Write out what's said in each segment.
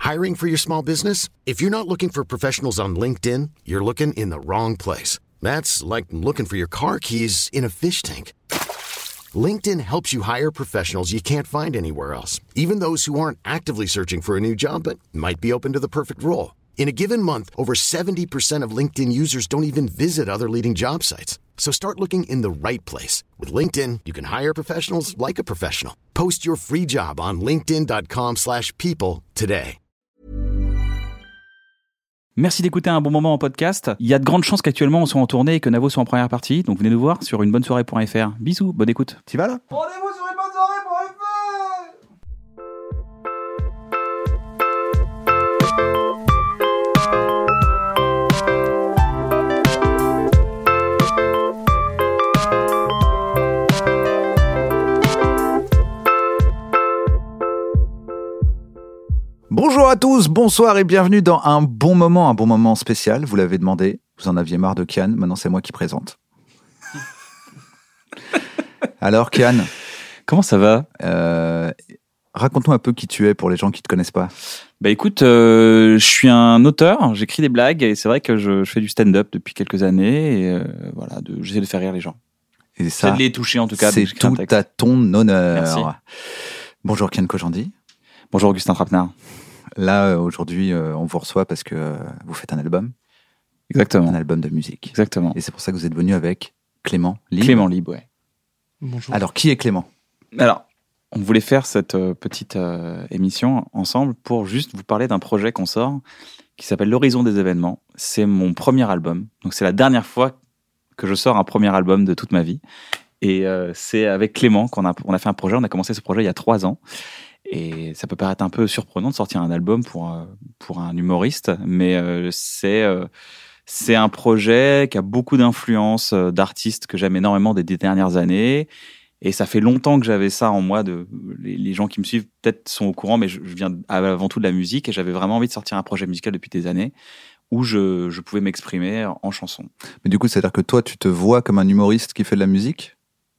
Hiring for your small business? If you're not looking for professionals on LinkedIn, you're looking in the wrong place. That's like looking for your car keys in a fish tank. LinkedIn helps you hire professionals you can't find anywhere else, even those who aren't actively searching for a new job but might be open to the perfect role. In a given month, over 70% of LinkedIn users don't even visit other leading job sites. So start looking in the right place. With LinkedIn, you can hire professionals like a professional. Post your free job on linkedin.com/people today. Merci d'écouter Un Bon Moment en podcast. Il y a de grandes chances qu'actuellement on soit en tournée et que Navo soit en première partie. Donc venez nous voir sur unebonnesoirée.fr. Bisous, bonne écoute. T'y vas là ? Rendez-vous sur unebonnesoirée.fr. Bonjour à tous, bonsoir et bienvenue dans un bon moment spécial. Vous l'avez demandé, vous en aviez marre de Kian, maintenant c'est moi qui présente. Alors Kian, Comment ça va ? raconte-nous un peu qui tu es pour les gens qui te connaissent pas. Bah écoute, je suis un auteur, j'écris des blagues et c'est vrai que je fais du stand-up depuis quelques années et voilà, j'essaie de faire rire les gens. Et J'essaie ça, de les toucher en tout cas. c'est donc j'écris un tout texte. à ton honneur. Merci. Bonjour Kian Kojandi. Bonjour Augustin Trapenard. Là, aujourd'hui, on vous reçoit parce que vous faites un album Exactement. de musique. Exactement. Et c'est pour ça que vous êtes venu avec Clément Libre. Clément Libre, ouais. Bonjour. Alors, qui est Clément ? Alors, on voulait faire cette petite émission ensemble pour juste vous parler d'un projet qu'on sort qui s'appelle L'Horizon des événements. C'est mon premier album. Donc, c'est la dernière fois que je sors un premier album de toute ma vie. Et c'est avec Clément qu'on a fait un projet. On a commencé ce projet il y a 3 ans. Et ça peut paraître un peu surprenant de sortir un album pour un humoriste, mais c'est un projet qui a beaucoup d'influences d'artistes que j'aime énormément des dernières années. Et ça fait longtemps que j'avais ça en moi. Les gens qui me suivent peut-être sont au courant, mais je viens avant tout de la musique et j'avais vraiment envie de sortir un projet musical depuis des années où je pouvais m'exprimer en chanson. Mais du coup, c'est-à-dire que toi, tu te vois comme un humoriste qui fait de la musique ?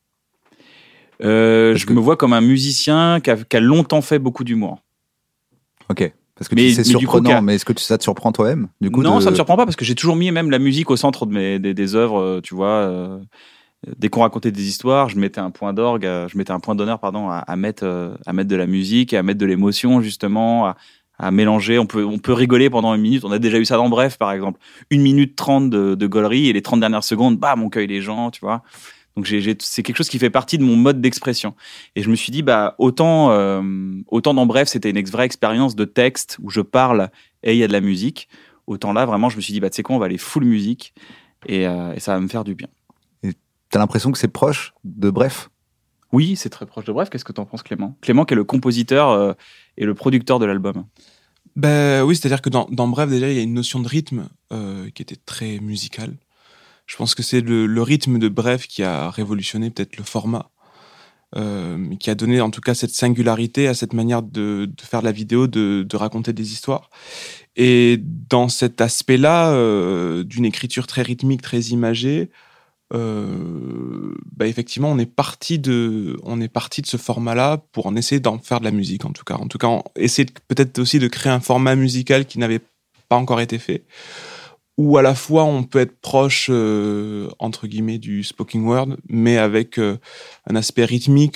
Je me vois comme un musicien qui a longtemps fait beaucoup d'humour. Ok. Parce que Mais c'est du coup, surprenant, mais est-ce que ça te surprend toi-même du coup, Non, ça me surprend pas parce que j'ai toujours mis même la musique au centre des œuvres, tu vois. Dès qu'on racontait des histoires, je mettais un point d'honneur, à mettre de la musique et à mettre de l'émotion justement, à mélanger. On peut rigoler pendant 1 minute. On a déjà eu ça dans Bref, par exemple. 1 minute 30 de gaulerie et les 30 dernières secondes, bam, on cueille les gens, tu vois. Donc c'est quelque chose qui fait partie de mon mode d'expression. Et je me suis dit, autant dans Bref, c'était une vraie expérience de texte où je parle et il y a de la musique. Autant là, vraiment, je me suis dit, tu sais quoi, on va aller full musique et ça va me faire du bien. Et t'as l'impression que c'est proche de Bref ? Oui, c'est très proche de Bref. Qu'est-ce que t'en penses, Clément ? Clément qui est le compositeur et le producteur de l'album. Ben oui, c'est-à-dire que dans Bref, déjà, il y a une notion de rythme qui était très musicale. Je pense que c'est le rythme de Bref qui a révolutionné peut-être le format, qui a donné en tout cas cette singularité à cette manière de faire de la vidéo, de raconter des histoires. Et dans cet aspect-là, d'une écriture très rythmique, très imagée, effectivement, on est parti de ce format-là pour en essayer d'en faire de la musique, en tout cas, essayer peut-être aussi de créer un format musical qui n'avait pas encore été fait. Où à la fois on peut être proche entre guillemets du spoken word, mais avec un aspect rythmique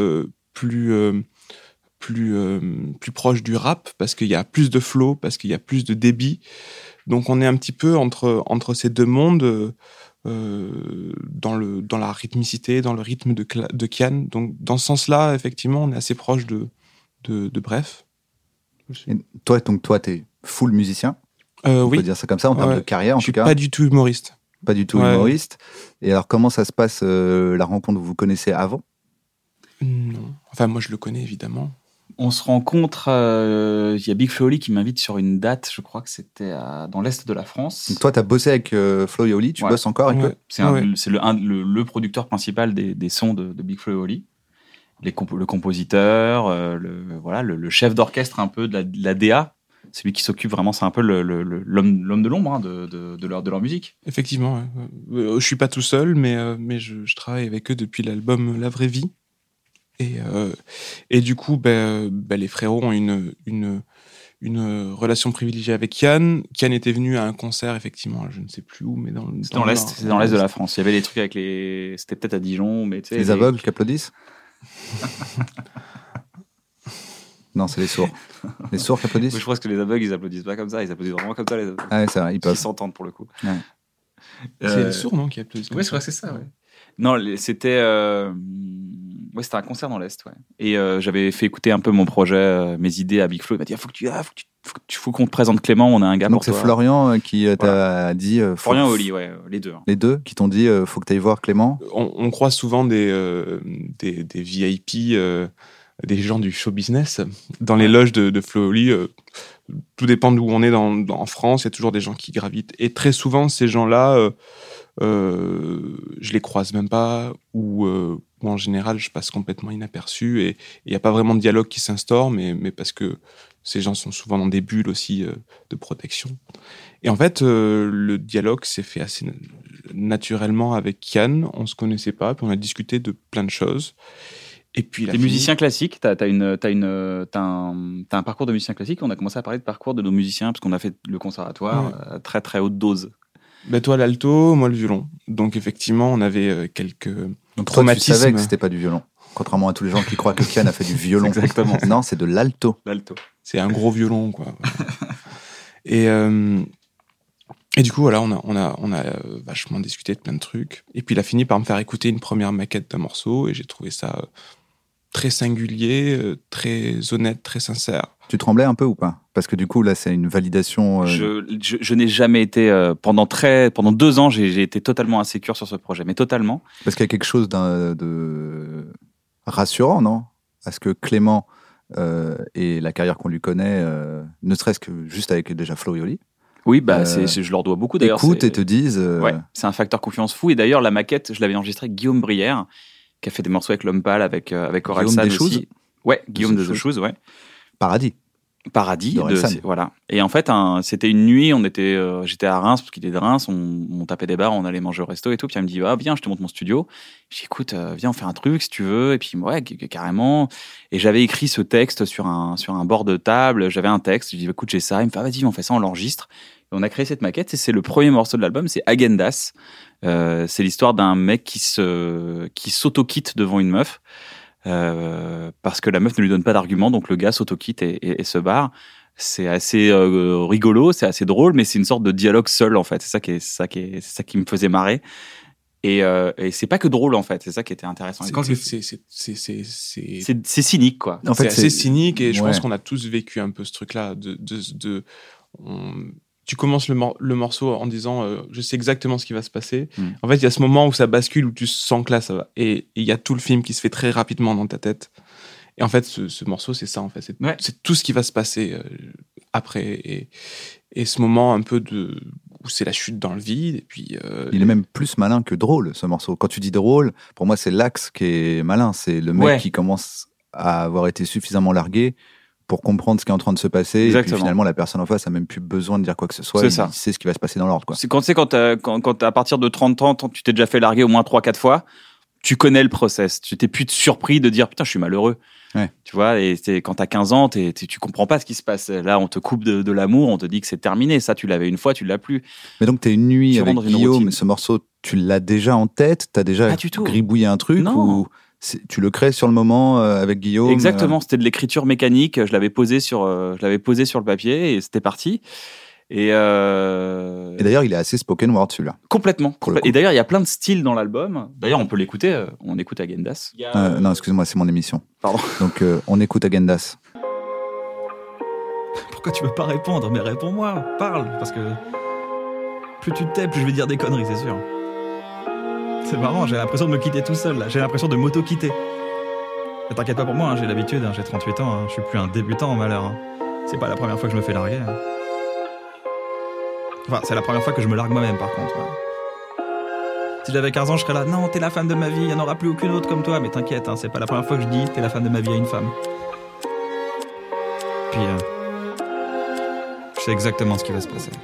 plus proche du rap, parce qu'il y a plus de flow, parce qu'il y a plus de débit. Donc on est un petit peu entre ces deux mondes dans la rythmicité, dans le rythme de Kian. Donc dans ce sens-là, effectivement, on est assez proche de Bref. Et toi, t'es full musicien ? On peut dire ça comme ça, en termes de carrière, en tout cas. Je suis pas du tout humoriste. Pas du tout humoriste. Et alors, comment ça se passe, la rencontre ? Vous vous connaissez avant ? Non. Enfin, moi, je le connais, évidemment. On se rencontre, il y a Big Flo et Oli qui m'invite sur une date, je crois que c'était dans l'Est de la France. Donc toi, tu as bossé avec Flo et Oli, tu bosses encore avec eux ? C'est le producteur principal des sons de Big Flo et Oli. Le compositeur, le chef d'orchestre un peu de la DA. Celui qui s'occupe vraiment, c'est un peu l'homme de l'ombre de leur musique. Effectivement, ouais. Je suis pas tout seul, mais je travaille avec eux depuis l'album La Vraie Vie. Et du coup, les frérots ont une une relation privilégiée avec Yann. Yann était venu à un concert, effectivement, je ne sais plus où, mais c'est dans l'Est. C'est dans l'Est de la France. Il y avait des trucs avec les... C'était peut-être à Dijon, mais tu sais... Les aveugles qui applaudissent. Non, c'est les sourds. Les sourds qui applaudissent. Oui, je pense que les aveugles, ils applaudissent pas comme ça. Ils applaudissent vraiment comme ça, les aveugles. Ah ouais, c'est vrai, ils peuvent. Ils s'entendent pour le coup. Ouais. C'est les sourds, non, qui applaudissent. Oui, c'est vrai que c'est ça, ouais. Non, c'était c'était un concert dans l'Est, ouais. Et j'avais fait écouter un peu mon projet, mes idées à Big Flo. Il m'a dit faut qu'on te présente Clément, on a un gars donc pour toi. Donc c'est Florian qui t'a dit... Florian et Oli, ouais, les deux. Hein. Les deux qui t'ont dit faut que tu ailles voir Clément. On croise souvent des VIP, des gens du show business dans les loges de Flo et Oli. Tout dépend d'où on est en France, il y a toujours des gens qui gravitent. Et très souvent, ces gens-là... je les croise même pas ou en général je passe complètement inaperçu et il n'y a pas vraiment de dialogue qui s'instaure mais parce que ces gens sont souvent dans des bulles aussi de protection et en fait le dialogue s'est fait assez naturellement avec Yann, on se connaissait pas puis on a discuté de plein de choses et puis t'es musicien classique, t'as un parcours de musicien classique. On a commencé à parler de parcours de nos musiciens parce qu'on a fait le conservatoire à très très haute dose. Ben toi l'alto, moi le violon. Donc effectivement, on avait quelques traumatismes. Tu savais que c'était pas du violon. Contrairement à tous les gens qui croient que Kian a fait du violon. Exactement. Non, c'est de l'alto. L'alto. C'est un gros violon, quoi. et du coup, voilà, on a vachement discuté de plein de trucs. Et puis il a fini par me faire écouter une première maquette d'un morceau et j'ai trouvé ça très singulier, très honnête, très sincère. Tu tremblais un peu ou pas ? Parce que du coup, là, c'est une validation... Je n'ai jamais été... pendant 2 ans, j'ai été totalement insécure sur ce projet, mais totalement. Parce qu'il y a quelque chose de rassurant, non ? À ce que Clément et la carrière qu'on lui connaît, ne serait-ce que juste avec déjà Flo et Oli. Oui, je leur dois beaucoup d'ailleurs. Écoute et te disent... Ouais, c'est un facteur confiance fou. Et d'ailleurs, la maquette, je l'avais enregistrée avec Guillaume Brière, qui a fait des morceaux avec L'Homme Pâle, avec Orelsan aussi. Ouais, Guillaume de The Shoes, ouais. Paradis, voilà. Et en fait, c'était une nuit, j'étais à Reims, parce qu'il est de Reims, on tapait des bars, on allait manger au resto et tout, puis elle me dit, viens, je te montre mon studio. Je dis, écoute, viens, on fait un truc, si tu veux, et puis, ouais, carrément. Et j'avais écrit ce texte sur un bord de table, j'avais un texte, je dis, écoute, j'ai ça, il me fait, vas-y, on fait ça, on l'enregistre. Et on a créé cette maquette, et c'est le premier morceau de l'album, c'est Agendas. C'est l'histoire d'un mec qui s'auto-quitte devant une meuf. Parce que la meuf ne lui donne pas d'argument, donc le gars s'auto-quitte et se barre. C'est assez rigolo, c'est assez drôle, mais c'est une sorte de dialogue seul en fait. C'est ça qui me faisait marrer. Et c'est pas que drôle en fait, c'est ça qui était intéressant. C'est cynique quoi. En fait, c'est assez cynique et je pense qu'on a tous vécu un peu ce truc-là tu commences le morceau en disant je sais exactement ce qui va se passer. En fait, il y a ce moment où ça bascule, où tu sens que là, ça va. Et il y a tout le film qui se fait très rapidement dans ta tête. Et en fait, ce morceau, c'est ça, en fait. C'est tout ce qui va se passer après. Et ce moment un peu où c'est la chute dans le vide. Et puis, il est même plus malin que drôle, ce morceau. Quand tu dis drôle, pour moi, c'est l'axe qui est malin. C'est le mec qui commence à avoir été suffisamment largué pour comprendre ce qui est en train de se passer. Exactement. Et puis finalement, la personne en face a même plus besoin de dire quoi que ce soit. Il sait ce qui va se passer dans l'ordre, quoi. C'est quand à partir de 30 ans, tu t'es déjà fait larguer au moins 3-4 fois, tu connais le process. Tu t'es plus surpris de dire, putain, je suis malheureux. Ouais. Tu vois, et quand t'as 15 ans, tu comprends pas ce qui se passe. Là, on te coupe de l'amour, on te dit que c'est terminé. Ça, tu l'avais une fois, tu l'as plus. Mais donc, t'es une nuit avec Guillaume, ce morceau, tu l'as déjà en tête? T'as déjà gribouillé un truc? Non. Ou tu le crées sur le moment avec Guillaume? Exactement, c'était de l'écriture mécanique. Je l'avais posé sur le papier et c'était parti. Et d'ailleurs, il est assez spoken word celui-là. Complètement. Et d'ailleurs, il y a plein de styles dans l'album. D'ailleurs, on peut l'écouter. On écoute Agendas. Non, excuse-moi, c'est mon émission. Pardon. Donc, on écoute Agendas. Pourquoi tu veux pas répondre? Mais réponds-moi, parle, parce que plus tu te tais, plus je vais dire des conneries, c'est sûr. C'est marrant, j'ai l'impression de me quitter tout seul, là. J'ai l'impression de m'auto-quitter. Mais t'inquiète pas pour moi, j'ai l'habitude, j'ai 38 ans, je suis plus un débutant en malheur. C'est pas la première fois que je me fais larguer. Enfin, c'est la première fois que je me largue moi-même, par contre. Si j'avais 15 ans, je serais là, non, t'es la femme de ma vie, il n'y en aura plus aucune autre comme toi. Mais t'inquiète, c'est pas la première fois que je dis, t'es la femme de ma vie à une femme. Puis, je sais exactement ce qui va se passer.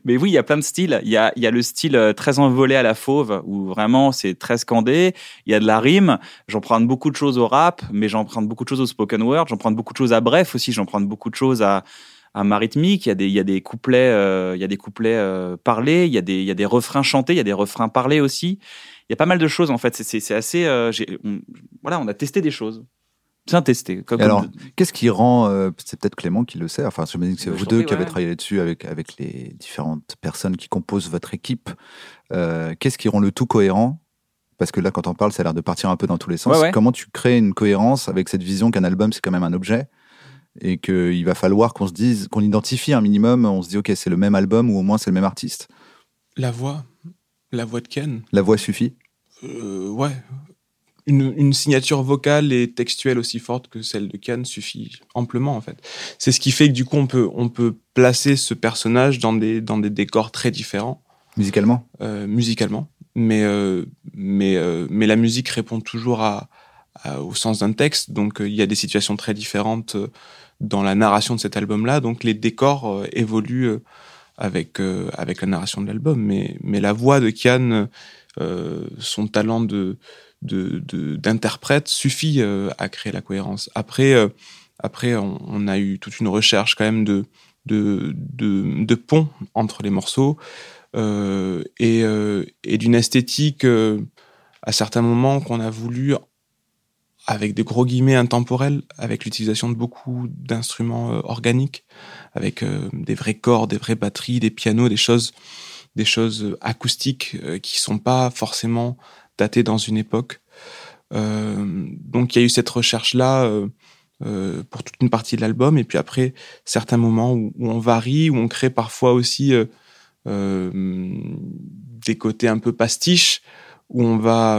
Mais oui, il y a plein de styles. Il y a le style très envolé à la fauve, où vraiment c'est très scandé. Il y a de la rime. J'emprunte beaucoup de choses au rap, mais j'emprunte beaucoup de choses au spoken word. J'emprunte beaucoup de choses à Bref aussi. J'emprunte beaucoup de choses à ma rythmique. Il y a des couplets, parlés. Il y a des refrains chantés. Il y a des refrains parlés aussi. Il y a pas mal de choses en fait. C'est assez. On a testé des choses. Bien testé. Alors, qu'est-ce qui rend... c'est peut-être Clément qui le sait. Enfin, je me dis que c'est vous deux qui avez travaillé là-dessus avec les différentes personnes qui composent votre équipe. Qu'est-ce qui rend le tout cohérent ? Parce que là, quand on parle, ça a l'air de partir un peu dans tous les sens. Comment tu crées une cohérence avec cette vision qu'un album, c'est quand même un objet et qu'il va falloir qu'on identifie un minimum, on se dit, OK, c'est le même album ou au moins c'est le même artiste. La voix de Ken. La voix suffit ? Ouais. Une signature vocale et textuelle aussi forte que celle de Ken suffit amplement en fait. C'est ce qui fait que du coup on peut placer ce personnage dans des décors très différents. Musicalement. Mais la musique répond toujours au sens d'un texte, donc il y a des situations très différentes dans la narration de cet album-là, donc les décors évoluent avec la narration de l'album. Mais la voix de Kian, son talent d'interprète suffit à créer la cohérence. Après, on a eu toute une recherche quand même de pont entre les morceaux et d'une esthétique à certains moments qu'on a voulu, avec des gros guillemets, intemporels, avec l'utilisation de beaucoup d'instruments organiques, avec des vrais cordes, des vraies batteries, des pianos, des choses acoustiques qui sont pas forcément datées dans une époque. Donc il y a eu cette recherche-là pour toute une partie de l'album, et puis après, certains moments où on varie, où on crée parfois aussi des côtés un peu pastiches, où à un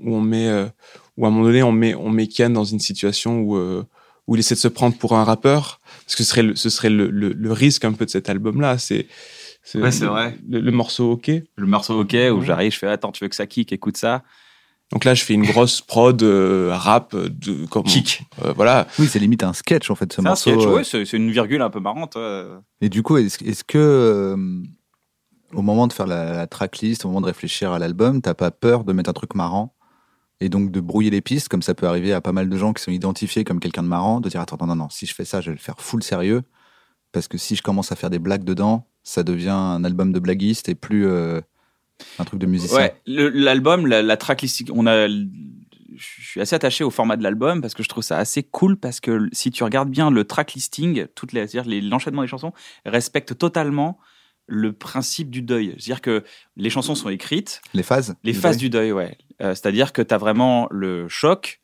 moment donné, on met Kian dans une situation où il essaie de se prendre pour un rappeur, parce que ce serait le risque un peu de cet album-là. C'est vrai. Le morceau OK. Le morceau OK, où j'arrive, je fais, attends, tu veux que ça kick, écoute ça. Donc là, je fais une grosse prod rap kick. Voilà. Oui, c'est limite un sketch en fait, ce morceau. C'est un sketch, c'est une virgule un peu marrante. Et du coup, est-ce que au moment de faire la tracklist, au moment de réfléchir à l'album, t'as pas peur de mettre un truc marrant et donc de brouiller les pistes, comme ça peut arriver à pas mal de gens qui sont identifiés comme quelqu'un de marrant, de dire attends, non, si je fais ça, je vais le faire full sérieux, parce que si je commence à faire des blagues dedans, ça devient un album de blaguiste et plus un truc de musicien. Ouais, l'album, la tracklist, je suis assez attaché au format de l'album parce que je trouve ça assez cool, parce que si tu regardes bien le track listing, c'est-à-dire l'enchaînement des chansons respecte totalement le principe du deuil. C'est-à-dire que les chansons sont écrites. Les phases du deuil, ouais. C'est-à-dire que tu as vraiment le choc.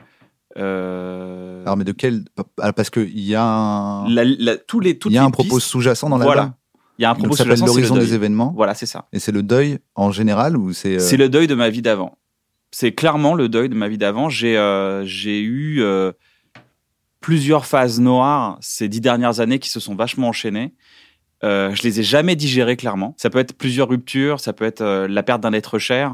Alors, mais de quel... Parce qu'il y a un... Il y a un propos sous-jacent dans l'album. Voilà. Il y a un propos sous-jacent, c'est l'horizon des événements. Voilà, c'est ça. Et c'est le deuil en général ou c'est... C'est le deuil de ma vie d'avant. C'est clairement le deuil de ma vie d'avant. J'ai eu plusieurs phases noires ces 10 dernières années qui se sont vachement enchaînées. Je les ai jamais digérées clairement. Ça peut être plusieurs ruptures, ça peut être la perte d'un être cher,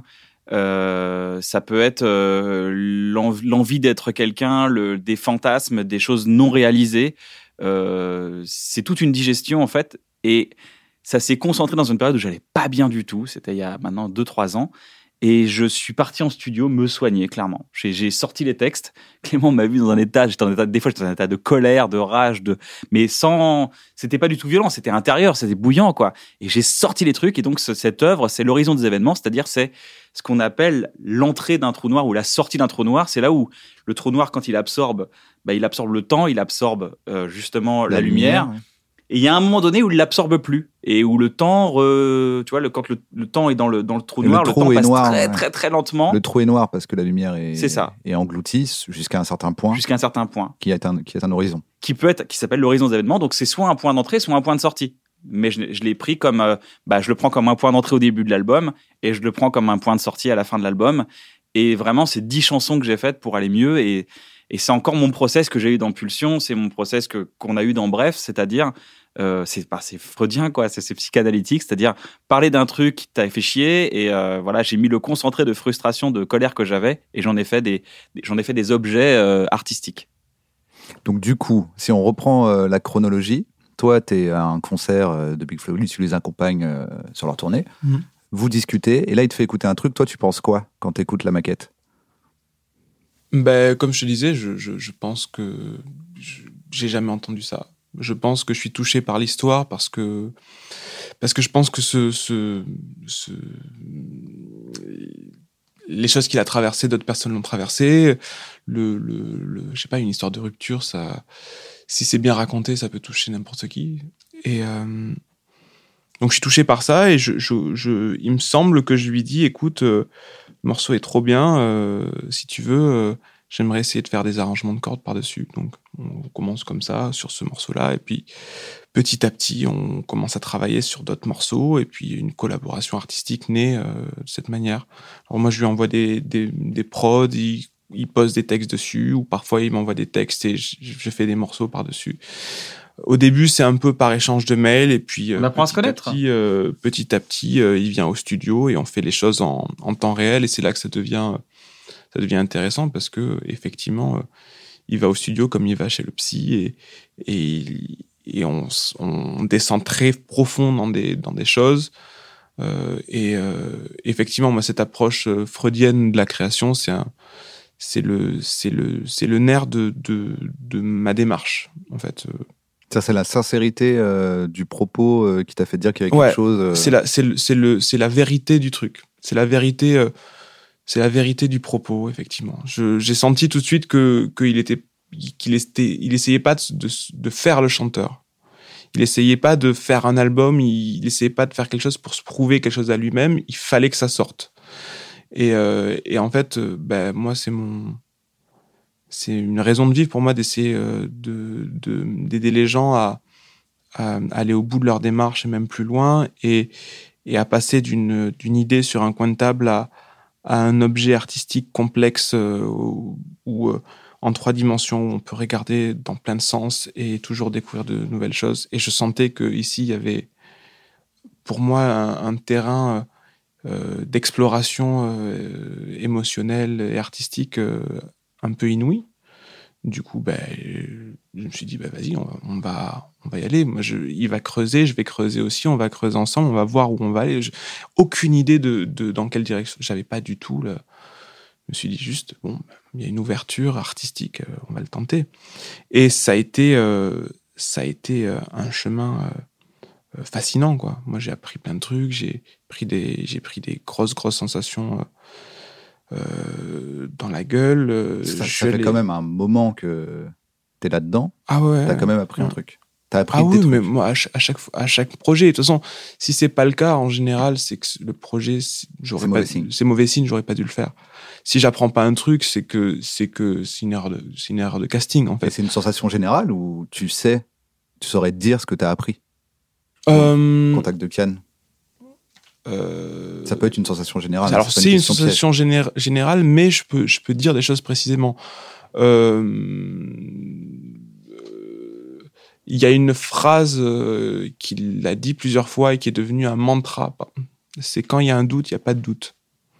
ça peut être l'envie d'être quelqu'un, des fantasmes, des choses non réalisées. C'est toute une digestion en fait, et ça s'est concentré dans une période où j'allais pas bien du tout. C'était il y a maintenant 2-3 ans. Et je suis parti en studio me soigner, clairement. J'ai sorti les textes. Clément m'a vu dans un état, des fois, j'étais dans un état de colère, de rage, mais c'était pas du tout violent, c'était intérieur, c'était bouillant, quoi. Et j'ai sorti les trucs, et donc, cette œuvre, c'est l'horizon des événements, c'est-à-dire, c'est ce qu'on appelle l'entrée d'un trou noir ou la sortie d'un trou noir. C'est là où le trou noir, quand il absorbe le temps, il absorbe, justement, la lumière. Ouais. Et il y a un moment donné où il l'absorbe plus, et où le temps, tu vois, quand le temps est dans le trou noir, le temps passe noir, très, très, très lentement. Le trou est noir parce que la lumière est engloutie jusqu'à un certain point. Qui est un horizon. Qui s'appelle l'horizon des événements. Donc c'est soit un point d'entrée, soit un point de sortie. Mais je l'ai pris comme, je le prends comme un point d'entrée au début de l'album, et je le prends comme un point de sortie à la fin de l'album. Et vraiment, c'est 10 chansons que j'ai faites pour aller mieux, et c'est encore mon process que j'ai eu dans Pulsion, c'est mon process qu'on a eu dans Bref, c'est-à-dire, c'est freudien, quoi, c'est psychanalytique, c'est-à-dire parler d'un truc qui t'a fait chier, et voilà, j'ai mis le concentré de frustration, de colère que j'avais, et j'en ai fait des objets artistiques. Donc du coup, si on reprend la chronologie, toi, tu es à un concert de Big Flo et Oli, tu les accompagnes sur leur tournée, vous discutez, et là, il te fait écouter un truc. Toi, tu penses quoi quand tu écoutes la maquette? Ben, comme je te disais, je pense que j'ai jamais entendu ça. Je pense que je suis touché par l'histoire parce que je pense que les choses qu'il a traversées, d'autres personnes l'ont traversé. Je sais pas, une histoire de rupture, ça, si c'est bien raconté, ça peut toucher n'importe qui. Et donc je suis touché par ça et il me semble que je lui dis, écoute, le morceau est trop bien, si tu veux, j'aimerais essayer de faire des arrangements de cordes par-dessus. Donc on commence comme ça sur ce morceau-là et puis petit à petit on commence à travailler sur d'autres morceaux et puis une collaboration artistique naît de cette manière. Alors moi je lui envoie des prods, il pose des textes dessus ou parfois il m'envoie des textes et je fais des morceaux par-dessus. Au début, c'est un peu par échange de mails et puis on apprend à se connaître. Petit à petit, il vient au studio et on fait les choses en temps réel et c'est là que ça devient intéressant parce que effectivement, il va au studio comme il va chez le psy et on descend très profond dans des choses. Effectivement, moi, cette approche freudienne de la création, c'est le nerf de ma démarche, en fait. Ça, c'est la sincérité du propos qui t'a fait dire qu'il y avait quelque chose. C'est la vérité du truc. C'est la vérité du propos, effectivement. J'ai senti tout de suite qu'il essayait pas de faire le chanteur. Il essayait pas de faire un album. Il essayait pas de faire quelque chose pour se prouver quelque chose à lui-même. Il fallait que ça sorte. Et en fait, moi, c'est une raison de vivre pour moi d'essayer d'aider les gens à aller au bout de leur démarche et même plus loin et à passer d'une idée sur un coin de table à un objet artistique complexe où en 3 dimensions on peut regarder dans plein de sens et toujours découvrir de nouvelles choses. Et je sentais qu'ici il y avait pour moi un terrain d'exploration émotionnelle et artistique un peu inouï. Du coup, je me suis dit, vas-y, on va y aller. Moi, il va creuser, je vais creuser aussi, on va creuser ensemble, on va voir où on va aller. Aucune idée de dans quelle direction. J'avais pas du tout. Je me suis dit juste, il y a une ouverture artistique, on va le tenter. Et ça a été un chemin fascinant, quoi. Moi, j'ai appris plein de trucs, j'ai pris des grosses sensations. Dans la gueule. Ça fait quand même un moment que t'es là-dedans. Ah ouais. T'as quand même appris un truc. T'as appris des trucs. Mais moi, à chaque projet, de toute façon, si c'est pas le cas, en général, c'est que le projet, c'est mauvais signe, j'aurais pas dû le faire. Si j'apprends pas un truc, c'est une erreur de casting, en fait. Et c'est une sensation générale ou tu saurais te dire ce que t'as appris? Contact de Kian. Ça peut être une sensation générale. Alors c'est une sensation générale, mais je peux dire des choses précisément. Il y a une phrase qu'il a dit plusieurs fois et qui est devenue un mantra. C'est quand il y a un doute, il n'y a pas de doute.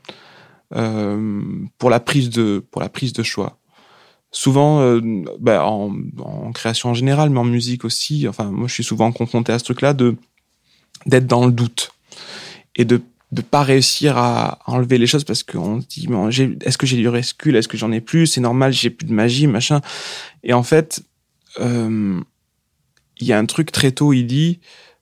Pour la prise de choix. Souvent, en création en général, mais en musique aussi. Enfin, moi, je suis souvent confronté à ce truc-là d'être dans le doute. Et de pas réussir à enlever les choses parce qu'on se dit est-ce que j'ai du rescue, est-ce que j'en ai plus, c'est normal, j'ai plus de magie, machin. Et en fait il y a un truc très tôt, il dit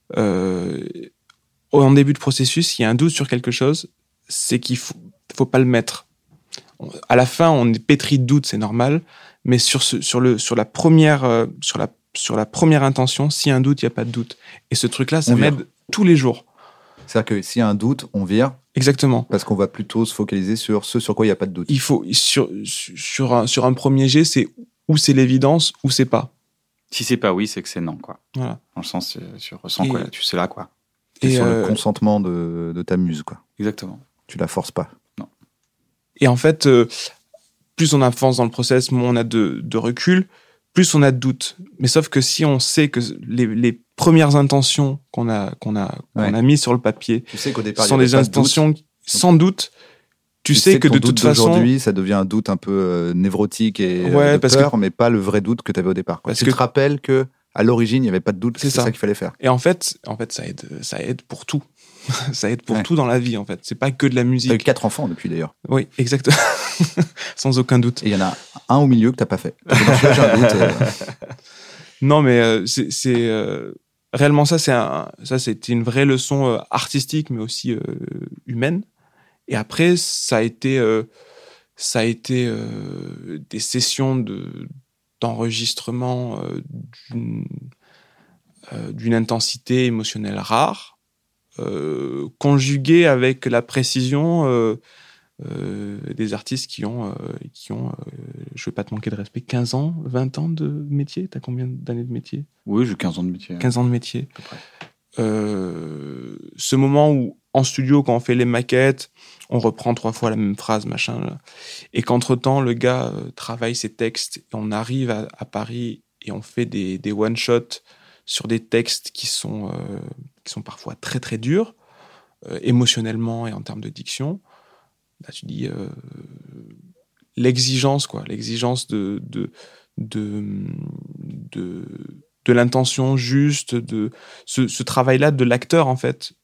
en début de processus, il y a un doute sur quelque chose, c'est qu'il faut pas le mettre. À la fin, on est pétri de doute, c'est normal, mais sur la première intention, s'il y a un doute, il y a pas de doute. Et ce truc-là, ça m'aide tous les jours. C'est-à-dire que s'il y a un doute, on vire. Exactement. Parce qu'on va plutôt se focaliser sur ce sur quoi il n'y a pas de doute. Il faut, sur un premier jet, c'est où c'est l'évidence, ou c'est pas. Si c'est pas oui, c'est que c'est non, quoi. Voilà. Dans le sens, tu ressens quoi, tu sais là, quoi. Et sur le consentement de ta muse, quoi. Exactement. Tu la forces pas. Non. Et en fait, plus on avance dans le process, moins on a de recul, plus on a de doutes. Mais sauf que si on sait que les premières intentions qu'on a mises sur le papier, tu sais qu'au départ, sont des intentions sans doute. Tu sais que de toute façon, aujourd'hui, ça devient un doute un peu névrotique et de peur, mais pas le vrai doute que tu avais au départ. Quoi. Tu te rappelles que à l'origine, il n'y avait pas de doute que c'est ça qu'il fallait faire. Et en fait, ça aide pour tout. Ça aide pour tout dans la vie, en fait. C'est pas que de la musique. T'as eu 4 enfants depuis, d'ailleurs. Oui, exactement. Sans aucun doute. Et il y en a un au milieu que t'as pas fait. J'ai un doute. Non, mais réellement ça, c'était une vraie leçon artistique, mais aussi humaine. Et après, ça a été des sessions d'enregistrement d'une intensité émotionnelle rare, conjuguée avec la précision des artistes qui ont je veux pas te manquer de respect, 15 ans, 20 ans de métier. T'as combien d'années de métier ? Oui, j'ai 15 ans de métier. 15 ans de métier. À peu près. Ce moment où, en studio, quand on fait les maquettes, on reprend 3 fois la même phrase, machin, là, et qu'entre-temps, le gars travaille ses textes, et on arrive à Paris et on fait des one-shots sur des textes qui sont parfois très très durs, émotionnellement et en termes de diction. Là, tu dis l'exigence de l'intention juste, de ce travail-là de l'acteur, en fait.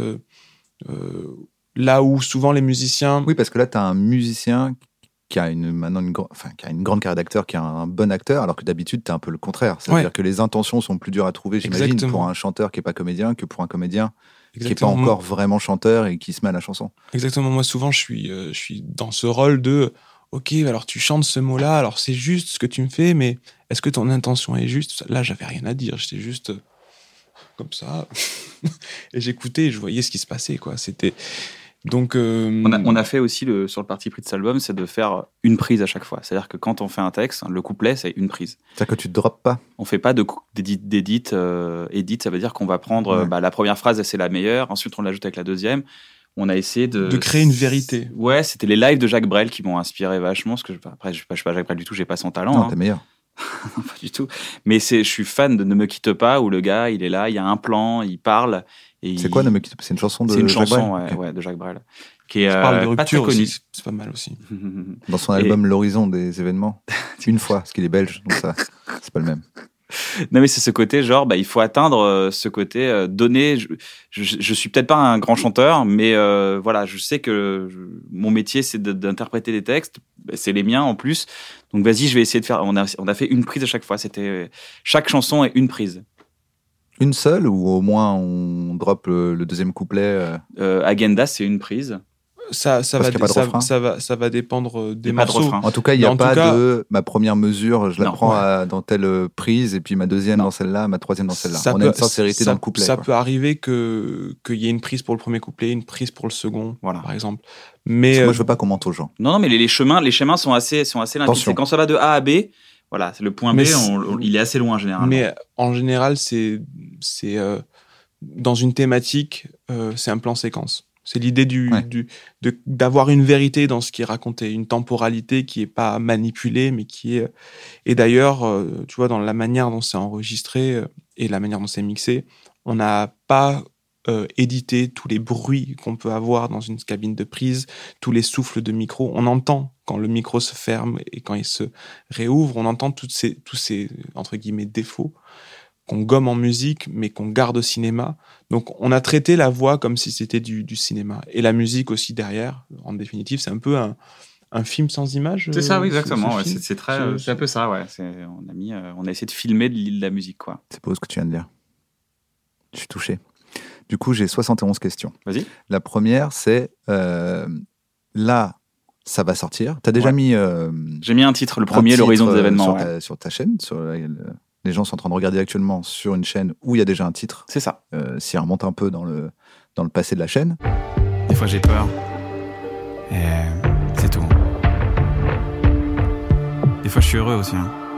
Là où souvent les musiciens... Oui, parce que là, tu as un musicien qui a une grande carrière d'acteur, qui est un bon acteur, alors que d'habitude, tu as un peu le contraire. C'est-à-dire que les intentions sont plus dures à trouver, j'imagine, pour un chanteur qui n'est pas comédien que pour un comédien qui n'est pas encore vraiment chanteur et qui se met à la chanson. Exactement. Moi, souvent, je suis dans ce rôle de « Ok, alors tu chantes ce mot-là, alors c'est juste ce que tu me fais, mais est-ce que ton intention est juste ?» Là, j'avais rien à dire. J'étais juste comme ça. Et j'écoutais et je voyais ce qui se passait, quoi. C'était... Donc, on a fait aussi sur le parti pris de cet album, c'est de faire une prise à chaque fois. C'est-à-dire que quand on fait un texte, le couplet, c'est une prise. C'est-à-dire que tu ne droppes pas. On ne fait pas d'édit. Ça veut dire qu'on va prendre la première phrase, c'est la meilleure. Ensuite, on l'ajoute avec la deuxième. On a essayé de créer une vérité. Ouais, c'était les lives de Jacques Brel qui m'ont inspiré vachement. Parce que après, je ne suis pas Jacques Brel du tout, je n'ai pas son talent. Non, t'es meilleur. Non, pas du tout. Mais je suis fan de Ne me quitte pas, où le gars, il est là, il y a un plan, il parle. Quoi, Ne me quitte pas ? C'est une chanson de Jacques Brel ? C'est une chanson, de Jacques Brel. Qui est parle de rupture pas très connue. aussi, c'est pas mal aussi. Dans son album L'Horizon des événements, une fois, parce qu'il est belge, donc ça, c'est pas le même. Non, mais c'est ce côté, genre, il faut atteindre ce côté donné. Je suis peut-être pas un grand chanteur, mais voilà, je sais que mon métier, c'est d'interpréter des textes. C'est les miens en plus. Donc, vas-y, je vais essayer de faire. On a fait une prise à chaque fois. Chaque chanson est une prise. Une seule, ou au moins on drop le deuxième couplet Agenda, c'est une prise. Ça va dépendre des morceaux. En tout cas, il n'y a pas de ma première mesure, je la prends dans telle prise, et puis ma deuxième dans celle-là, ma troisième dans celle-là. On a une sincérité dans le couplet. Ça peut arriver qu'il y ait une prise pour le premier couplet, une prise pour le second, par exemple. Mais moi, je veux pas qu'on mente aux gens. Non, mais les chemins sont assez limpides. C'est quand ça va de A à B. Voilà, c'est le point B, il est assez loin généralement. Mais en général, c'est dans une thématique, c'est un plan séquence. C'est l'idée d'avoir une vérité dans ce qui est raconté, une temporalité qui est pas manipulée, mais qui est... Et d'ailleurs, tu vois, dans la manière dont c'est enregistré et la manière dont c'est mixé, on n'a pas édité tous les bruits qu'on peut avoir dans une cabine de prise, tous les souffles de micro. On entend quand le micro se ferme et quand il se réouvre, on entend tous ces entre guillemets défauts qu'on gomme en musique, mais qu'on garde au cinéma. Donc, on a traité la voix comme si c'était du cinéma. Et la musique aussi derrière, en définitive, c'est un peu un film sans image. C'est ça, oui, exactement. C'est un peu ça, ouais. On a essayé de filmer de l'île de la musique, quoi. C'est beau ce que tu viens de dire. Je suis touché. Du coup, j'ai 71 questions. Vas-y. La première, c'est... là, ça va sortir. T'as déjà mis... J'ai mis un titre, le premier, L'Horizon des événements. Sur ta chaîne, les gens sont en train de regarder actuellement sur une chaîne où il y a déjà un titre. C'est ça. S'ils remontent un peu dans le passé de la chaîne. Des fois, j'ai peur. Et c'est tout. Des fois, je suis heureux aussi.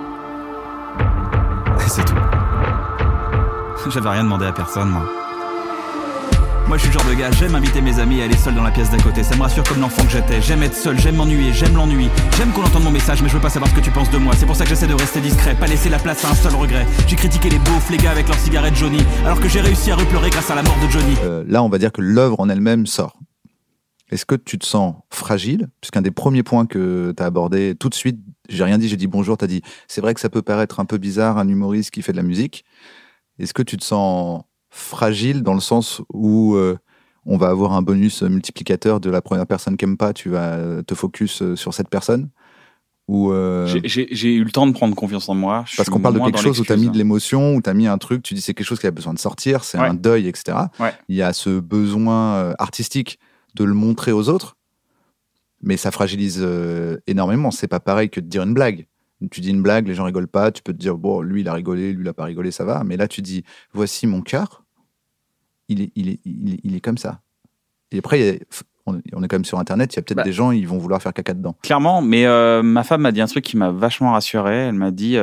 Et c'est tout. J'avais rien demandé à personne, moi. Moi je suis le genre de gars, j'aime inviter mes amis et aller seul dans la pièce d'à côté. Ça me rassure comme l'enfant que j'étais. J'aime être seul, j'aime m'ennuyer, j'aime l'ennui. J'aime qu'on entende mon message mais je veux pas savoir ce que tu penses de moi. C'est pour ça que j'essaie de rester discret, pas laisser la place à un seul regret. J'ai critiqué les beaufs, les gars avec leur cigarette Johnny, alors que j'ai réussi à repleurer grâce à la mort de Johnny. Là on va dire que l'œuvre en elle-même sort. Est-ce que tu te sens fragile ? Puisqu'un des premiers points que tu as abordé tout de suite j'ai rien dit, j'ai dit bonjour, t'as dit, c'est vrai que ça peut paraître un peu bizarre, un humoriste qui fait de la musique. Est-ce que tu te sens fragile dans le sens où on va avoir un bonus multiplicateur de la première personne qui aime pas, tu vas te focus sur cette personne? Ou j'ai eu le temps de prendre confiance en moi. Parce qu'on parle de quelque chose où tu as mis de l'émotion, où tu as mis un truc, tu dis c'est quelque chose qui a besoin de sortir, c'est un deuil, etc. Ouais. Il y a ce besoin artistique de le montrer aux autres, mais ça fragilise énormément. C'est pas pareil que de dire une blague. Tu dis une blague, les gens rigolent pas, tu peux te dire bon, lui il a rigolé, lui il a pas rigolé, ça va. Mais là tu dis voici mon cœur, il est comme ça. Et après on est quand même sur Internet, il y a peut-être des gens, ils vont vouloir faire caca dedans. Clairement, mais ma femme m'a dit un truc qui m'a vachement rassuré. Elle m'a dit,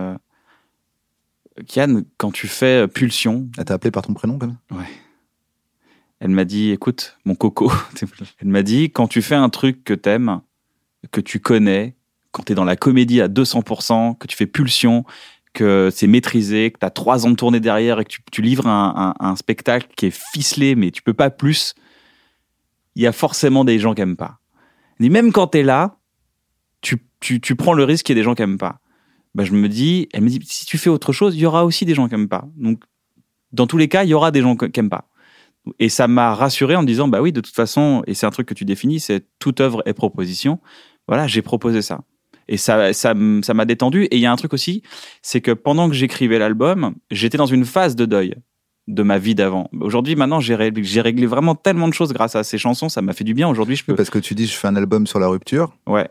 Kian, quand tu fais Pulsion... Elle t'a appelé par ton prénom, quand même? Ouais. Elle m'a dit, écoute, mon coco. Elle m'a dit, quand tu fais un truc que t'aimes, que tu connais, quand t'es dans la comédie à 200%, que tu fais Pulsion, que c'est maîtrisé, que t'as 3 ans de tournée derrière et que tu livres un spectacle qui est ficelé, mais tu peux pas plus... il y a forcément des gens qui aiment pas. Et même quand t'es là, tu prends le risque qu'il y ait des gens qui aiment pas. Bah, elle me dit, si tu fais autre chose, il y aura aussi des gens qui aiment pas. Donc, dans tous les cas, il y aura des gens qui aiment pas. Et ça m'a rassuré en me disant, bah oui, de toute façon, et c'est un truc que tu définis, c'est toute œuvre est proposition. Voilà, j'ai proposé ça. Et ça m'a détendu. Et il y a un truc aussi, c'est que pendant que j'écrivais l'album, j'étais dans une phase de deuil de ma vie d'avant. Aujourd'hui, maintenant, j'ai réglé vraiment tellement de choses grâce à ces chansons, ça m'a fait du bien. Aujourd'hui, je peux... Parce que tu dis, je fais un album sur la rupture. Ouais.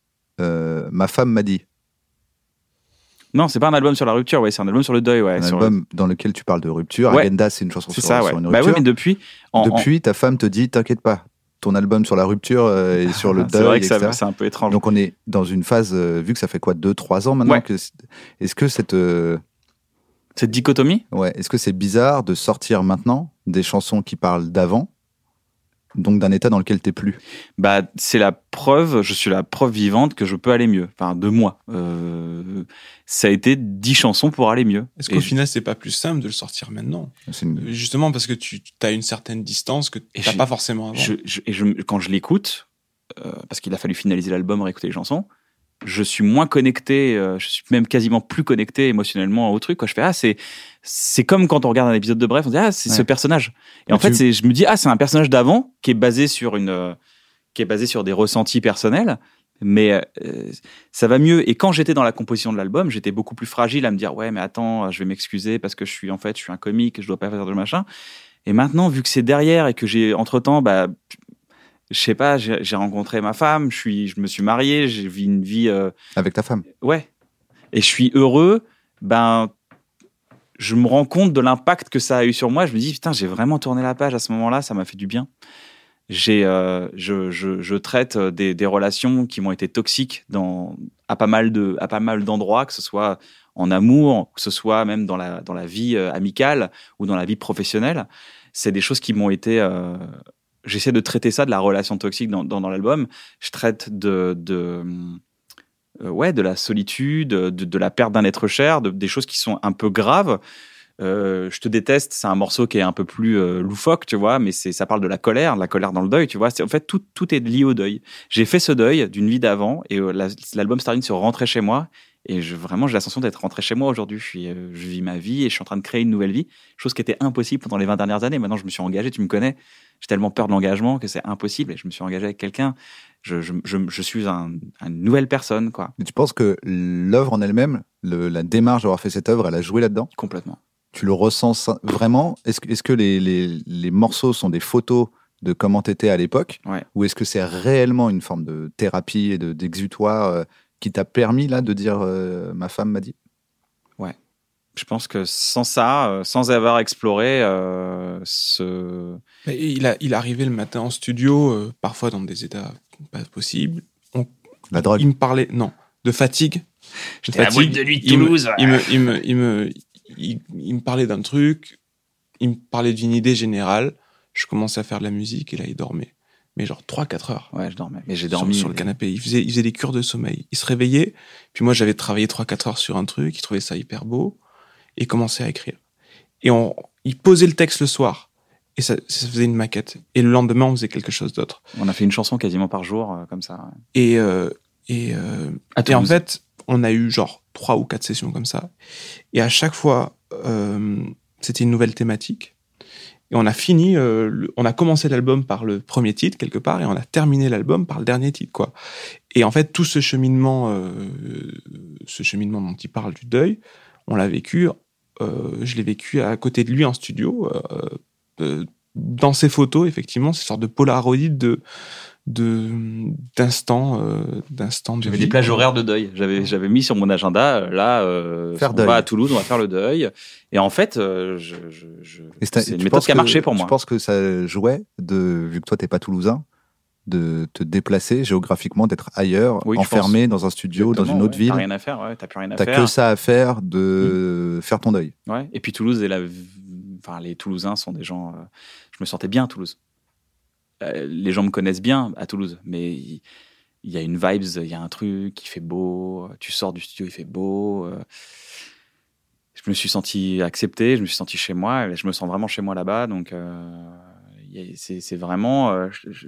Ma femme m'a dit. Non, c'est pas un album sur la rupture, ouais, c'est un album sur le deuil, ouais. Un album dans lequel tu parles de rupture. Ouais. Agenda, c'est une chanson sur une rupture. Bah oui, mais depuis... ta femme te dit, t'inquiète pas, ton album sur la rupture et sur le deuil, c'est vrai que etc. c'est un peu étrange. Donc on est dans une phase, vu que ça fait quoi, 2-3 ans maintenant, est-ce que cette dichotomie? Ouais. Est-ce que c'est bizarre de sortir maintenant des chansons qui parlent d'avant, donc d'un état dans lequel t'es plus? Bah, c'est la preuve, je suis la preuve vivante que je peux aller mieux. Enfin, de moi. Ça a été 10 chansons pour aller mieux. Est-ce qu'au final, c'est pas plus simple de le sortir maintenant? Justement, parce que tu as une certaine distance que t'as pas forcément avant. Quand je l'écoute, parce qu'il a fallu finaliser l'album, réécouter les chansons, je suis moins connecté, je suis même quasiment plus connecté émotionnellement au truc. Quoi. Je fais, c'est comme quand on regarde un épisode de Bref, on dit, c'est ce personnage. Et en fait, je me dis, c'est un personnage d'avant qui est basé sur des ressentis personnels, mais ça va mieux. Et quand j'étais dans la composition de l'album, j'étais beaucoup plus fragile à me dire, ouais, mais attends, je vais m'excuser parce que je suis un comique, je dois pas faire de machin. Et maintenant, vu que c'est derrière et que j'ai, entre-temps, je sais pas, j'ai rencontré ma femme, je me suis marié, j'ai vécu une vie... Avec ta femme? Ouais. Et je suis heureux, je me rends compte de l'impact que ça a eu sur moi. Je me dis, putain, j'ai vraiment tourné la page à ce moment-là, ça m'a fait du bien. Je traite des relations qui m'ont été toxiques à pas mal d'endroits, que ce soit en amour, que ce soit même dans la vie amicale ou dans la vie professionnelle. C'est des choses qui m'ont été... J'essaie de traiter ça, de la relation toxique dans l'album. Je traite de la solitude, de la perte d'un être cher, des choses qui sont un peu graves. Je te déteste, c'est un morceau qui est un peu plus loufoque, tu vois, mais ça parle de la colère dans le deuil, tu vois. En fait, tout est lié au deuil. J'ai fait ce deuil d'une vie d'avant et l'album se termine sur Rentrer chez moi. Et vraiment, j'ai la sensation d'être rentré chez moi aujourd'hui. Je vis ma vie et je suis en train de créer une nouvelle vie. Chose qui était impossible pendant les 20 dernières années. Maintenant, je me suis engagé, tu me connais. J'ai tellement peur de l'engagement que c'est impossible. Et je me suis engagé avec quelqu'un. Je suis une nouvelle personne, quoi. Et tu penses que l'œuvre en elle-même, la démarche d'avoir fait cette œuvre, elle a joué là-dedans? Complètement. Tu le ressens vraiment? Est-ce que les morceaux sont des photos de comment t'étais à l'époque? Ouais. Ou est-ce que c'est réellement une forme de thérapie et d'exutoire qui t'a permis là de dire ma femme m'a dit? Ouais. Je pense que sans ça, sans avoir exploré Il arrivait le matin en studio, parfois dans des états pas possibles. La drogue? Il me parlait, non, de fatigue. J'étais à la boîte de nuit de Toulouse. Il me parlait d'un truc, il me parlait d'une idée générale. Je commençais à faire de la musique et là, il dormait. Mais genre 3-4 heures. Ouais, je dormais. Mais j'ai dormi sur le canapé. Il faisait des cures de sommeil. Il se réveillait. Puis moi, j'avais travaillé 3-4 heures sur un truc. Il trouvait ça hyper beau. Et il commençait à écrire. Et il posait le texte le soir. Et ça faisait une maquette. Et le lendemain, on faisait quelque chose d'autre. On a fait une chanson quasiment par jour, comme ça. Et Et en fait, on a eu genre 3 ou 4 sessions comme ça. Et à chaque fois, c'était une nouvelle thématique. Et on a fini, on a commencé l'album par le premier titre, quelque part, et on a terminé l'album par le dernier titre, quoi. Et en fait, tout ce cheminement dont il parle du deuil, on l'a vécu, je l'ai vécu à côté de lui en studio, dans ses photos, effectivement, ces sortes de polaroïdes d'instants de j'avais vie. des plages horaires de deuil. J'avais mis sur mon agenda, là, on va à Toulouse, on va faire le deuil. Et en fait, c'est une méthode qui a marché pour moi. Tu penses que ça jouait, vu que toi, t'es pas toulousain, de te déplacer géographiquement, d'être ailleurs, enfermé dans un studio, exactement, dans une autre ville. T'as rien à faire, t'as plus rien à faire. T'as que ça à faire de faire ton deuil. Ouais. Et puis Toulouse, les Toulousains sont des gens... je me sentais bien à Toulouse. Les gens me connaissent bien à Toulouse, mais il y a une vibes, il y a un truc, il fait beau, tu sors du studio, il fait beau. Je me suis senti accepté, je me suis senti chez moi, et je me sens vraiment chez moi là-bas, donc c'est vraiment...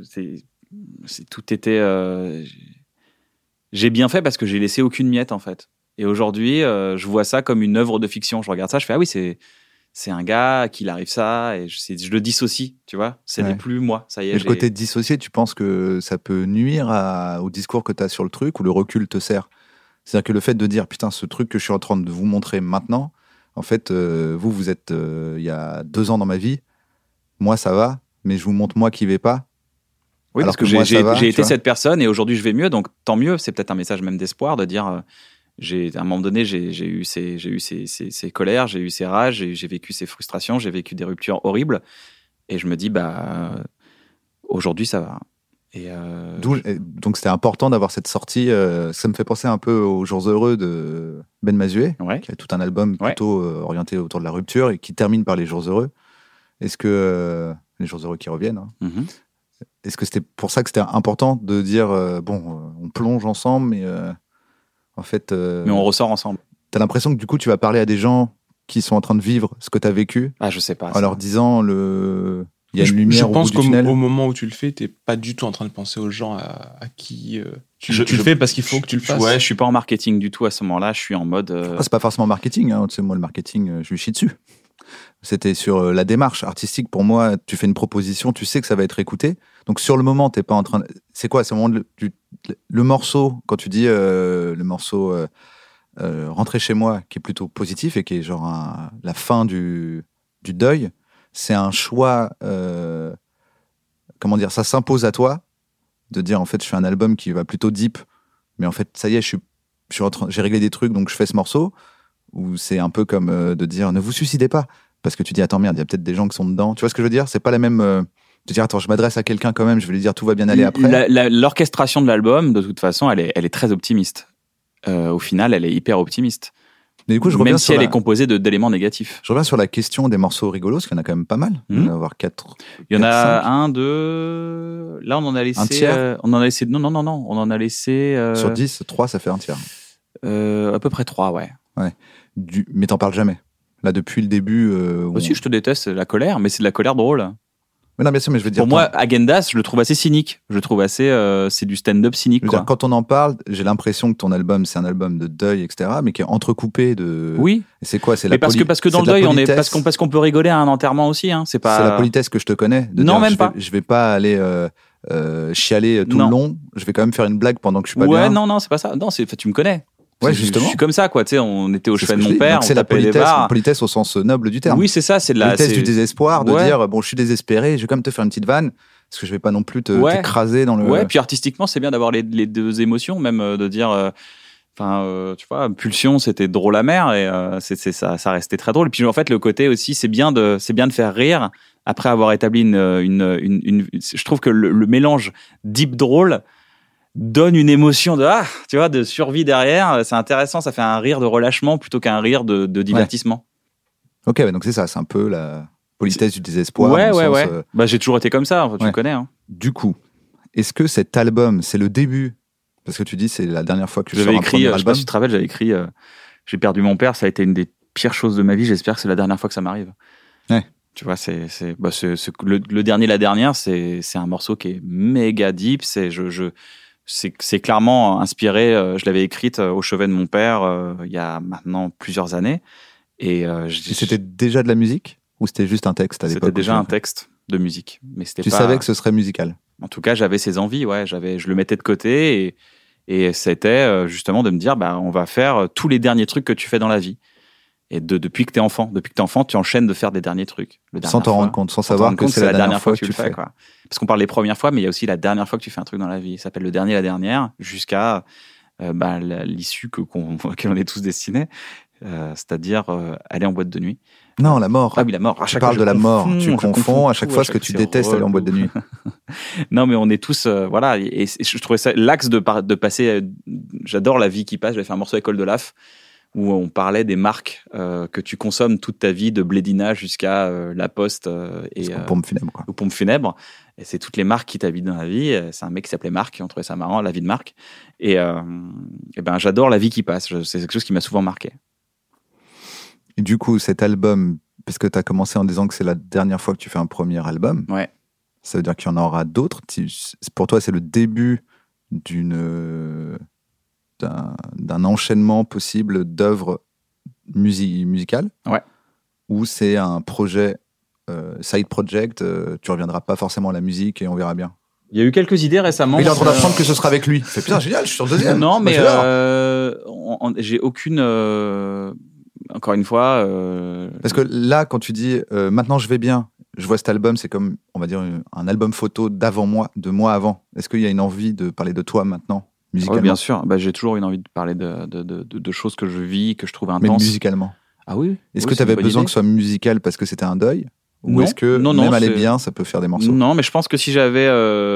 tout était... j'ai bien fait parce que j'ai laissé aucune miette, en fait. Et aujourd'hui, je vois ça comme une œuvre de fiction. Je regarde ça, je fais, ah oui, c'est un gars à qui il arrive ça, et je le dissocie, tu vois. Ce n'est plus moi, ça y est. Et le côté dissocié, tu penses que ça peut nuire au discours que tu as sur le truc, ou le recul te sert? C'est-à-dire que le fait de dire, putain, ce truc que je suis en train de vous montrer maintenant, en fait, vous êtes il y a 2 ans dans ma vie, moi ça va, mais je vous montre moi qui vais pas. Oui, alors parce que j'ai été cette personne, et aujourd'hui je vais mieux, donc tant mieux. C'est peut-être un message même d'espoir de dire... à un moment donné, j'ai eu ces colères, j'ai eu ces rages, j'ai vécu ces frustrations, j'ai vécu des ruptures horribles, et je me dis, aujourd'hui, ça va. Donc, c'était important d'avoir cette sortie. Ça me fait penser un peu aux Jours Heureux de Ben Mazué, qui a tout un album plutôt orienté autour de la rupture, et qui termine par les Jours Heureux. Est-ce que les Jours Heureux qui reviennent, est-ce que c'était pour ça que c'était important de dire, on plonge ensemble, mais... En fait, mais on ressort ensemble. T'as l'impression que du coup, tu vas parler à des gens qui sont en train de vivre ce que t'as vécu. Ah, je sais pas. En leur disant, il y a une lumière au bout du tunnel. Je pense qu'au moment où tu le fais, t'es pas du tout en train de penser aux gens à qui tu le fais parce qu'il faut que tu le fasses. Ouais, je suis pas en marketing du tout à ce moment-là. Je suis en mode. C'est pas forcément marketing. Hein. Tu sais, moi, le marketing, je lui chie dessus. C'était sur la démarche artistique. Pour moi, tu fais une proposition, tu sais que ça va être écouté. Donc sur le moment, t'es pas en train. C'est quoi? C'est le moment le morceau, quand tu dis le morceau Rentrer chez moi, qui est plutôt positif et qui est genre la fin du deuil, c'est un choix. Comment dire? Ça s'impose à toi de dire, en fait, je fais un album qui va plutôt deep, mais en fait, ça y est, j'ai réglé des trucs, donc je fais ce morceau. Ou c'est un peu comme de dire, ne vous suicidez pas, parce que tu dis, attends, merde, il y a peut-être des gens qui sont dedans. Tu vois ce que je veux dire? C'est pas la même. De dire, attends, je m'adresse à quelqu'un quand même, je vais lui dire, tout va bien aller après. L'orchestration de l'album, de toute façon, elle est très optimiste. Au final, elle est hyper optimiste. Mais du coup, même si elle est composée d'éléments négatifs. Je reviens sur la question des morceaux rigolos, parce qu'il y en a quand même pas mal. Il y en a avoir 4. Il y en a 1, 2. Là, on en a laissé. Un tiers. On en a laissé. Non. On en a laissé. Sur 10, 3, ça fait un tiers. À peu près 3, ouais. Mais t'en parles jamais. Là, depuis le début. Aussi, je te déteste la colère, mais c'est de la colère drôle. Mais non, bien sûr, mais je veux dire. Pour moi, Agendas, je le trouve assez cynique. Je le trouve assez. C'est du stand-up cynique. Je veux dire, quand on en parle, j'ai l'impression que ton album, c'est un album de deuil, etc., mais qui est entrecoupé de. Oui. Et c'est quoi? C'est la politesse. Parce que dans le deuil, parce qu'on peut rigoler à un enterrement aussi. Hein. C'est pas. C'est la politesse que je te connais. Non, même pas. Je vais pas aller chialer tout le long. Je vais quand même faire une blague pendant que je suis pas bien. Ouais, non, c'est pas ça. Non, tu me connais. Ouais, justement. Je suis comme ça, quoi. Tu sais, on était au chevet de mon père. C'est la politesse au sens noble du terme. Oui, c'est ça. C'est de la politesse du désespoir, de dire, bon, je suis désespéré, je vais quand même te faire une petite vanne, parce que je vais pas non plus t'écraser dans le. Ouais, puis artistiquement, c'est bien d'avoir les deux émotions, même de dire. Tu vois, Pulsion, c'était drôle amer, et ça restait très drôle. Et puis en fait, le côté aussi, c'est bien de faire rire après avoir établi une. Je trouve que le mélange deep drôle donne une émotion de survie derrière. C'est intéressant, ça fait un rire de relâchement plutôt qu'un rire de divertissement. Ok, donc c'est ça, c'est un peu la politesse du désespoir. Ouais. J'ai toujours été comme ça, tu me connais. Hein. Du coup, est-ce que cet album, c'est le début? Parce que tu dis, c'est la dernière fois que je sors un premier album. Je sais pas si tu te rappelles, j'avais écrit j'ai perdu mon père, ça a été une des pires choses de ma vie, j'espère que c'est la dernière fois que ça m'arrive. Ouais. Tu vois, le dernier, la dernière, c'est un morceau qui est méga deep, c'est clairement inspiré. Je l'avais écrite au chevet de mon père il y a maintenant plusieurs années. Et c'était déjà de la musique ou c'était juste un texte à l'époque? C'était déjà un texte de musique, mais c'était Tu savais que ce serait musical? En tout cas, j'avais ces envies. Ouais, je le mettais de côté et c'était justement de me dire, on va faire tous les derniers trucs que tu fais dans la vie. Et depuis que t'es enfant, tu enchaînes de faire des derniers trucs. Sans t'en rendre compte, sans savoir que c'est la dernière fois que tu le fais. Quoi. Parce qu'on parle les premières fois, mais il y a aussi la dernière fois que tu fais un truc dans la vie. Ça s'appelle le dernier, la dernière, jusqu'à l'issue qu'on est tous destinés, c'est-à-dire aller en boîte de nuit. Non, la mort. Ah oui, la mort. Tu parles de la mort. Tu confonds à chaque fois ce que tu détestes aller en boîte de nuit. Non, mais on est tous, voilà. Et je trouvais ça l'axe de passer. J'adore la vie qui passe. J'avais fait un morceau École de Laf où on parlait des marques que tu consommes toute ta vie, de Blédina jusqu'à La Poste et pompes funèbres, quoi. Aux pompes funèbres. Et c'est toutes les marques qui t'habitent dans la vie. C'est un mec qui s'appelait Marc, on trouvait ça marrant, la vie de Marc. Et j'adore la vie qui passe. C'est quelque chose qui m'a souvent marqué. Et du coup, cet album, parce que tu as commencé en disant que c'est la dernière fois que tu fais un premier album, ouais. Ça veut dire qu'il y en aura d'autres. Pour toi, c'est le début d'un enchaînement possible d'œuvres musicales, ouais. Ou c'est un projet, side project, tu reviendras pas forcément à la musique et on verra bien. Il y a eu quelques idées récemment. Il est en train d'apprendre que ce sera avec lui. C'est putain, génial, je suis sur le deuxième. Non, mais j'ai aucune... encore une fois... Parce que là, quand tu dis maintenant je vais bien, je vois cet album, c'est comme, on va dire, un album photo d'avant moi, de moi avant. Est-ce qu'il y a une envie de parler de toi maintenant, musicalement? Oui, bien sûr. J'ai toujours une envie de parler de choses que je vis, que je trouve intenses. Mais musicalement? Ah oui. Est-ce que tu avais besoin que ce soit musical parce que c'était un deuil? Ou est-ce que même aller bien, ça peut faire des morceaux? Non, mais je pense que si j'avais...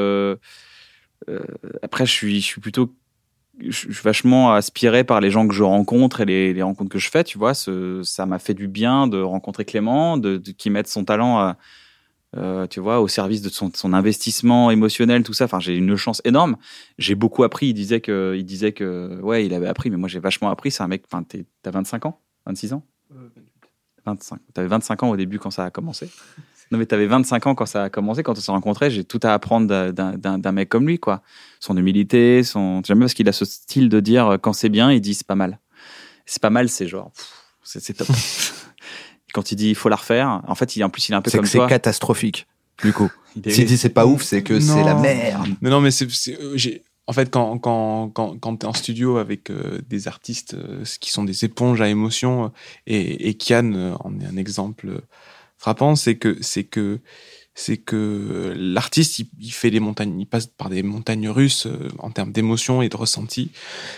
après, je suis plutôt... Je suis vachement aspiré par les gens que je rencontre et les rencontres que je fais, tu vois. Ça m'a fait du bien de rencontrer Clément, qui mette son talent tu vois, au service de son investissement émotionnel, tout ça. Enfin, j'ai une chance énorme. J'ai beaucoup appris. Il disait que ouais, il avait appris, mais moi, j'ai vachement appris. C'est un mec, enfin, t'as 25 ans? 26 ans? 25. T'avais 25 ans au début quand ça a commencé. Non, mais t'avais 25 ans quand ça a commencé, quand on s'est rencontrés. J'ai tout à apprendre d'un mec comme lui, quoi. Son humilité, j'aime bien parce qu'il a ce style de dire quand c'est bien, il dit c'est pas mal. C'est pas mal, c'est genre, c'est top. Quand il dit il faut la refaire, en fait, il est un peu comme toi. C'est catastrophique, du coup. S'il dit c'est pas ouf, c'est que c'est la merde. Mais non, mais en fait, quand t'es en studio avec des artistes qui sont des éponges à émotions, et Kian en est un exemple frappant, c'est que l'artiste il fait des montagnes, il passe par des montagnes russes en termes d'émotions et de ressentis.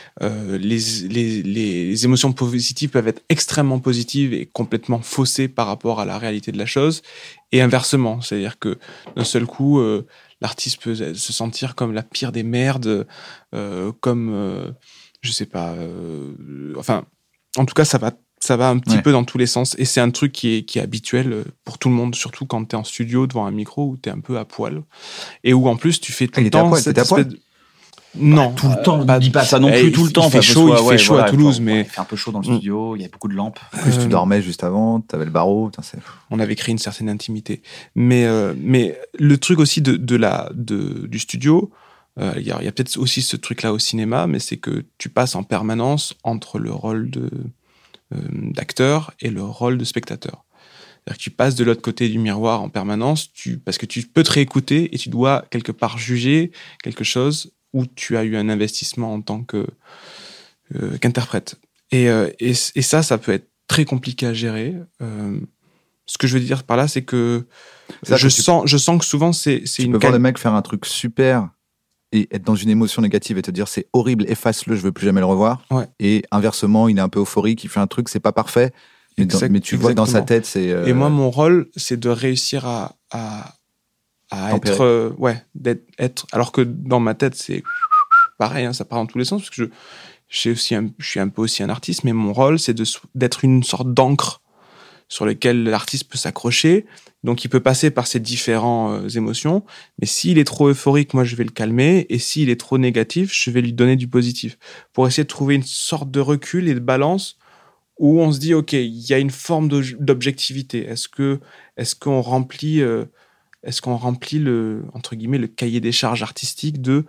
Les émotions positives peuvent être extrêmement positives et complètement faussées par rapport à la réalité de la chose, et inversement, c'est-à-dire que d'un seul coup l'artiste peut se sentir comme la pire des merdes, comme je sais pas, enfin en tout cas ça va un petit peu dans tous les sens, et c'est un truc qui est habituel pour tout le monde, surtout quand t'es en studio devant un micro où t'es un peu à poil et où en plus tu fais tout le temps cette espèce de... Non, tout le temps, dis pas ça non plus tout le temps. Il fait chaud à Toulouse, mais il fait un peu chaud dans le studio, il y a beaucoup de lampes. En plus, tu dormais juste avant, t'avais le barreau. On avait créé une certaine intimité, mais le truc aussi du studio, il y a peut-être aussi ce truc-là au cinéma, mais c'est que tu passes en permanence entre le rôle d'acteur et le rôle de spectateur. C'est-à-dire que tu passes de l'autre côté du miroir en permanence, parce que tu peux te réécouter et tu dois quelque part juger quelque chose où tu as eu un investissement en tant qu'interprète. Et ça peut être très compliqué à gérer. Ce que je veux dire par là, c'est que je sens que souvent c'est tu peux voir le mec faire un truc super et être dans une émotion négative et te dire c'est horrible, efface-le, je veux plus jamais le revoir. Ouais. Et inversement, il est un peu euphorique, il fait un truc, c'est pas parfait, mais tu vois que dans sa tête, c'est... Et moi, mon rôle, c'est de réussir à être... d'être... Alors que dans ma tête, c'est pareil, hein, ça part dans tous les sens, parce que je suis un peu aussi un artiste, mais mon rôle, c'est d'être une sorte d'encre sur lequel l'artiste peut s'accrocher. Donc, il peut passer par ces différentes émotions, mais s'il est trop euphorique, moi, je vais le calmer, et s'il est trop négatif, je vais lui donner du positif, pour essayer de trouver une sorte de recul et de balance où on se dit, OK, il y a une forme d'objectivité. Est-ce qu'on remplit le, entre guillemets, le cahier des charges artistiques de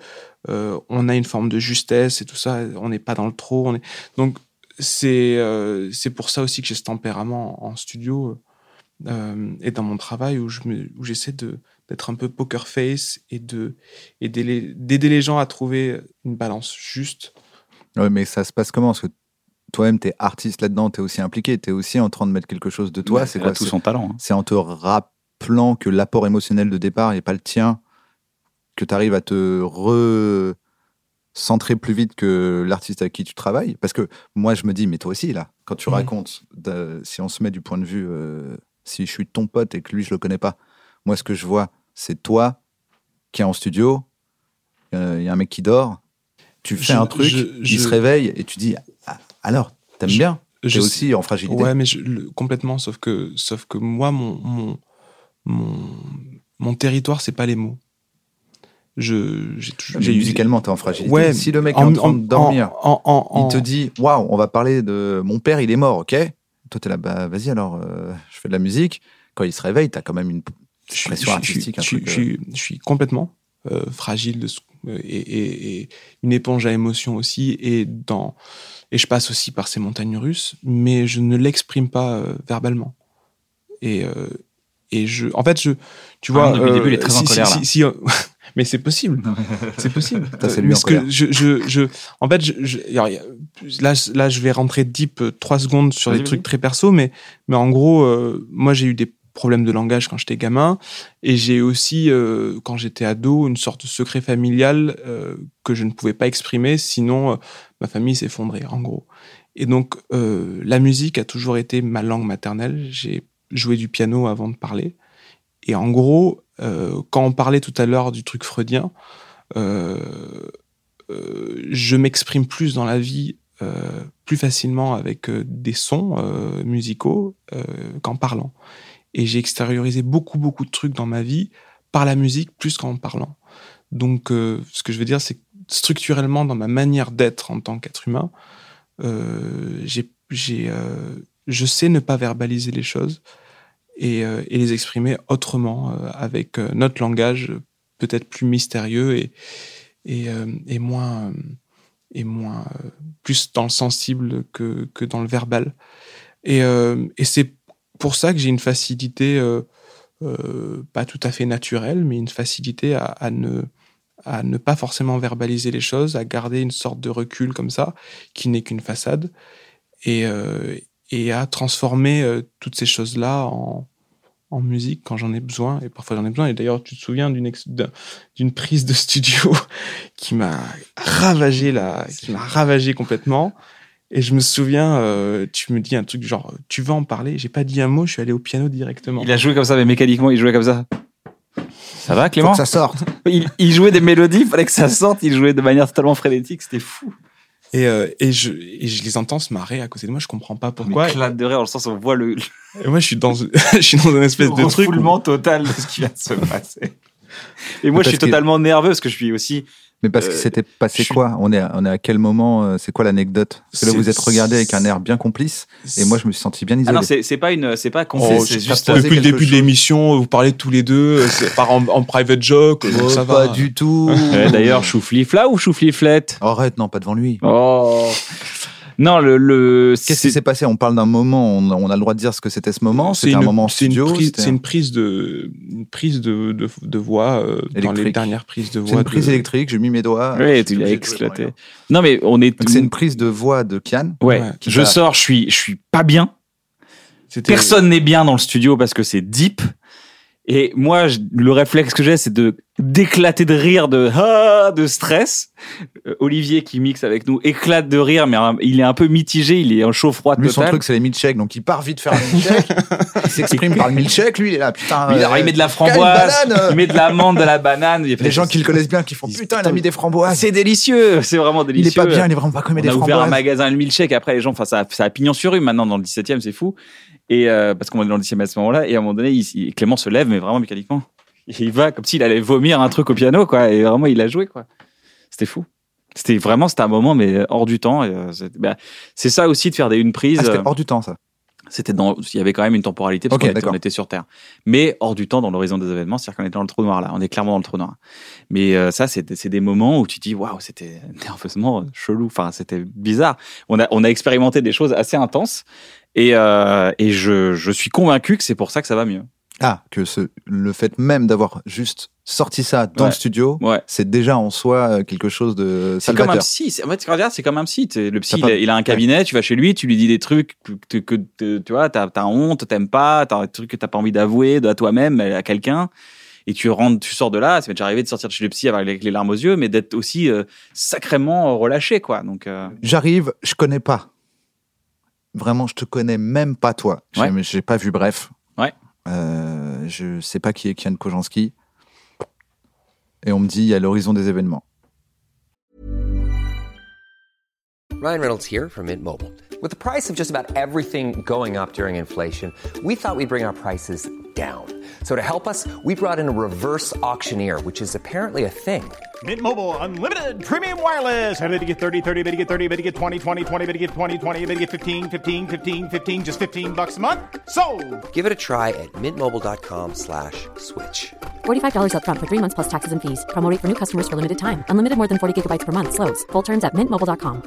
on a une forme de justesse et tout ça. On n'est pas dans le trop. Donc c'est pour ça aussi que j'ai ce tempérament en studio et dans mon travail où j'essaie d'être un peu poker face et d'aider les gens à trouver une balance juste. Ouais, mais ça se passe comment? Parce que toi-même, t'es artiste là-dedans, t'es aussi impliqué, t'es aussi en train de mettre quelque chose de toi. C'est quoi, tout son talent. Hein. C'est en te rappelant que l'apport émotionnel de départ n'est pas le tien, que t'arrives à te recentrer plus vite que l'artiste avec qui tu travailles. Parce que moi, je me dis, mais toi aussi, là, quand tu racontes, si on se met du point de vue, si je suis ton pote et que lui, je le connais pas, moi, ce que je vois, c'est toi qui est en studio, il y a un mec qui dort, tu fais un truc, il se réveille et tu dis... Alors, t'aimes bien? T'es aussi en fragilité. Ouais, mais complètement. Sauf que moi, mon territoire, c'est pas les mots. Musicalement, t'es en fragilité. Ouais, si le mec est en train de dormir, il te dit « Waouh, on va parler de mon père, il est mort, ok ?» Toi, t'es là, bah vas-y, alors, je fais de la musique. Quand il se réveille, t'as quand même une pression artistique. Je suis complètement fragile et une éponge à émotions aussi. Et je passe aussi par ces montagnes russes, mais je ne l'exprime pas verbalement. En fait, tu vois, depuis le début, il est très en colère là. Mais c'est possible, c'est possible. C'est lui en colère. En fait, là, je vais rentrer deep 3 secondes sur des trucs très perso, mais en gros, moi, j'ai eu des problèmes de langage quand j'étais gamin, et j'ai aussi, quand j'étais ado, une sorte de secret familial que je ne pouvais pas exprimer, sinon ma famille s'effondrait, en gros. Et donc, la musique a toujours été ma langue maternelle. J'ai joué du piano avant de parler. Et en gros, quand on parlait tout à l'heure du truc freudien, je m'exprime plus dans la vie, plus facilement avec des sons musicaux qu'en parlant. Et j'ai extériorisé beaucoup de trucs dans ma vie par la musique plus qu'en parlant. Donc, ce que je veux dire, c'est que structurellement, dans ma manière d'être en tant qu'être humain, je sais ne pas verbaliser les choses et les exprimer autrement, avec notre langage peut-être plus mystérieux et moins plus dans le sensible que dans le verbal. Et c'est pour ça que j'ai une facilité, pas tout à fait naturelle, mais une facilité à ne pas forcément verbaliser les choses, à garder une sorte de recul comme ça, qui n'est qu'une façade, et à transformer toutes ces choses-là en musique quand j'en ai besoin, et parfois j'en ai besoin. Et d'ailleurs, tu te souviens d'une prise de studio qui m'a ravagé complètement. Et je me souviens, tu me dis un truc genre, tu veux en parler? J'ai pas dit un mot, je suis allé au piano directement. Il a joué comme ça, mais mécaniquement, il jouait comme ça. Ça va, Clément? Faut que ça sorte. Il jouait des mélodies, il fallait que ça sorte, il jouait de manière totalement frénétique, c'était fou. Et je les entends se marrer à côté de moi, je comprends pas pourquoi. On éclate de rire, dans le sens où on voit le... Et moi, je suis dans une espèce de truc. Refoulement total de ce qui vient de se passer. Et moi, je suis totalement nerveux parce que je suis aussi... Mais parce que c'était passé quoi? On est à quel moment? C'est quoi l'anecdote? Parce que là, vous êtes regardé avec un air bien complice, et moi, je me suis senti bien isolé. Ah non, c'est pas complice, c'est juste... Depuis le début de l'émission, vous parlez tous les deux, c'est en private joke, donc ça va. Pas du tout. D'ailleurs, chouflifla ou choufliflette? Arrête, non, pas devant lui. Oh. Non, Qu'est-ce qui s'est passé? On parle d'un moment, on a le droit de dire ce que c'était ce moment. C'était un moment en studio. C'est une prise de voix dans les dernières prises de voix. C'est une prise électrique, j'ai mis mes doigts. Oui, tu l'as éclaté. Non, mais c'est une prise de voix de Kian. Ouais. Je sors, je suis pas bien. Personne n'est bien dans le studio parce que c'est deep. Et moi, le réflexe que j'ai, c'est d'éclater de rire, de stress. Olivier, qui mixe avec nous, éclate de rire, mais il est un peu mitigé, il est en chaud-froid total. Lui, son truc, c'est les milkshakes, donc il part vite faire un milkshake. Il s'exprime par le milkshake, lui, il est là, putain. Il met de la framboise, il met de l'amande, de la banane. Les gens qui le connaissent bien, qui font putain, il a mis des framboises. C'est délicieux, c'est vraiment délicieux. Il est pas bien, il est vraiment pas comme des framboises. On a ouvert un magasin, le milkshake, après les gens, ça a pignon sur rue maintenant dans le 17e, c'est fou. Et parce qu'on est dans le 10e à ce moment-là, et à un moment donné, Clément se lève, mais vraiment mécaniquement. Et il va comme s'il allait vomir un truc au piano, quoi. Et vraiment, il a joué, quoi. C'était fou. C'était un moment, mais hors du temps. Et c'est ça aussi de faire une prise. C'était hors du temps, ça. il y avait quand même une temporalité parce qu'on était sur Terre. Mais hors du temps, dans l'horizon des événements, c'est-à-dire qu'on était dans le trou noir là. On est clairement dans le trou noir. Mais ça, c'est des moments où tu te dis, waouh, c'était nerveusement chelou. Enfin, c'était bizarre. On a expérimenté des choses assez intenses et je suis convaincu que c'est pour ça que ça va mieux. Ah, que le fait même d'avoir juste sorti ça dans le studio, c'est déjà en soi quelque chose de salvateur. C'est comme un psy. En fait, c'est comme un psy. Le psy, il a un cabinet, tu vas chez lui, tu lui dis des trucs que tu vois, t'as honte, t'aimes pas, t'as des trucs que t'as pas envie d'avouer à toi-même, à quelqu'un, et tu sors de là. Ça m'est déjà arrivé de sortir de chez le psy avec les larmes aux yeux, mais d'être aussi sacrément relâché, quoi. Donc, j'arrive, je connais pas. Vraiment, je te connais même pas, toi. J'ai pas vu Bref. Ouais. Je sais pas qui est Kian Kojanski. Et on me dit, il y a l'horizon des événements. Ryan Reynolds here from Mint Mobile. With the price of just about everything going up during inflation, we thought we'd bring our prices down. So to help us, we brought in a reverse auctioneer, which is apparently a thing. Mint Mobile Unlimited Premium Wireless. How to get 30, 30, bit to get 30, bit to get 20, 20, 20, bit to get 20, 20, bit to get 15, 15, 15, 15, just $15 a month? Sold! Give it a try at mintmobile.com/switch. $45 up front for 3 months plus taxes and fees. Promo rate for new customers for limited time. Unlimited more than 40 gigabytes per month. Slows full terms at mintmobile.com.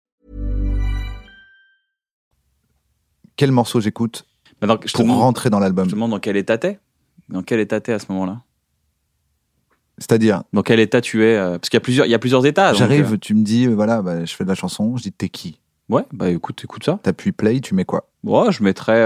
Quel morceau j'écoute pour rentrer dans l'album? Je te demande dans quel état t'es? Dans quel état t'es à ce moment-là? C'est-à-dire, dans quel état tu es? Parce qu'il y a plusieurs états. J'arrive, tu me dis, voilà, je fais de la chanson, je dis, t'es qui? Ouais, écoute ça. T'appuies play, tu mets quoi? Ouais, je mettrais...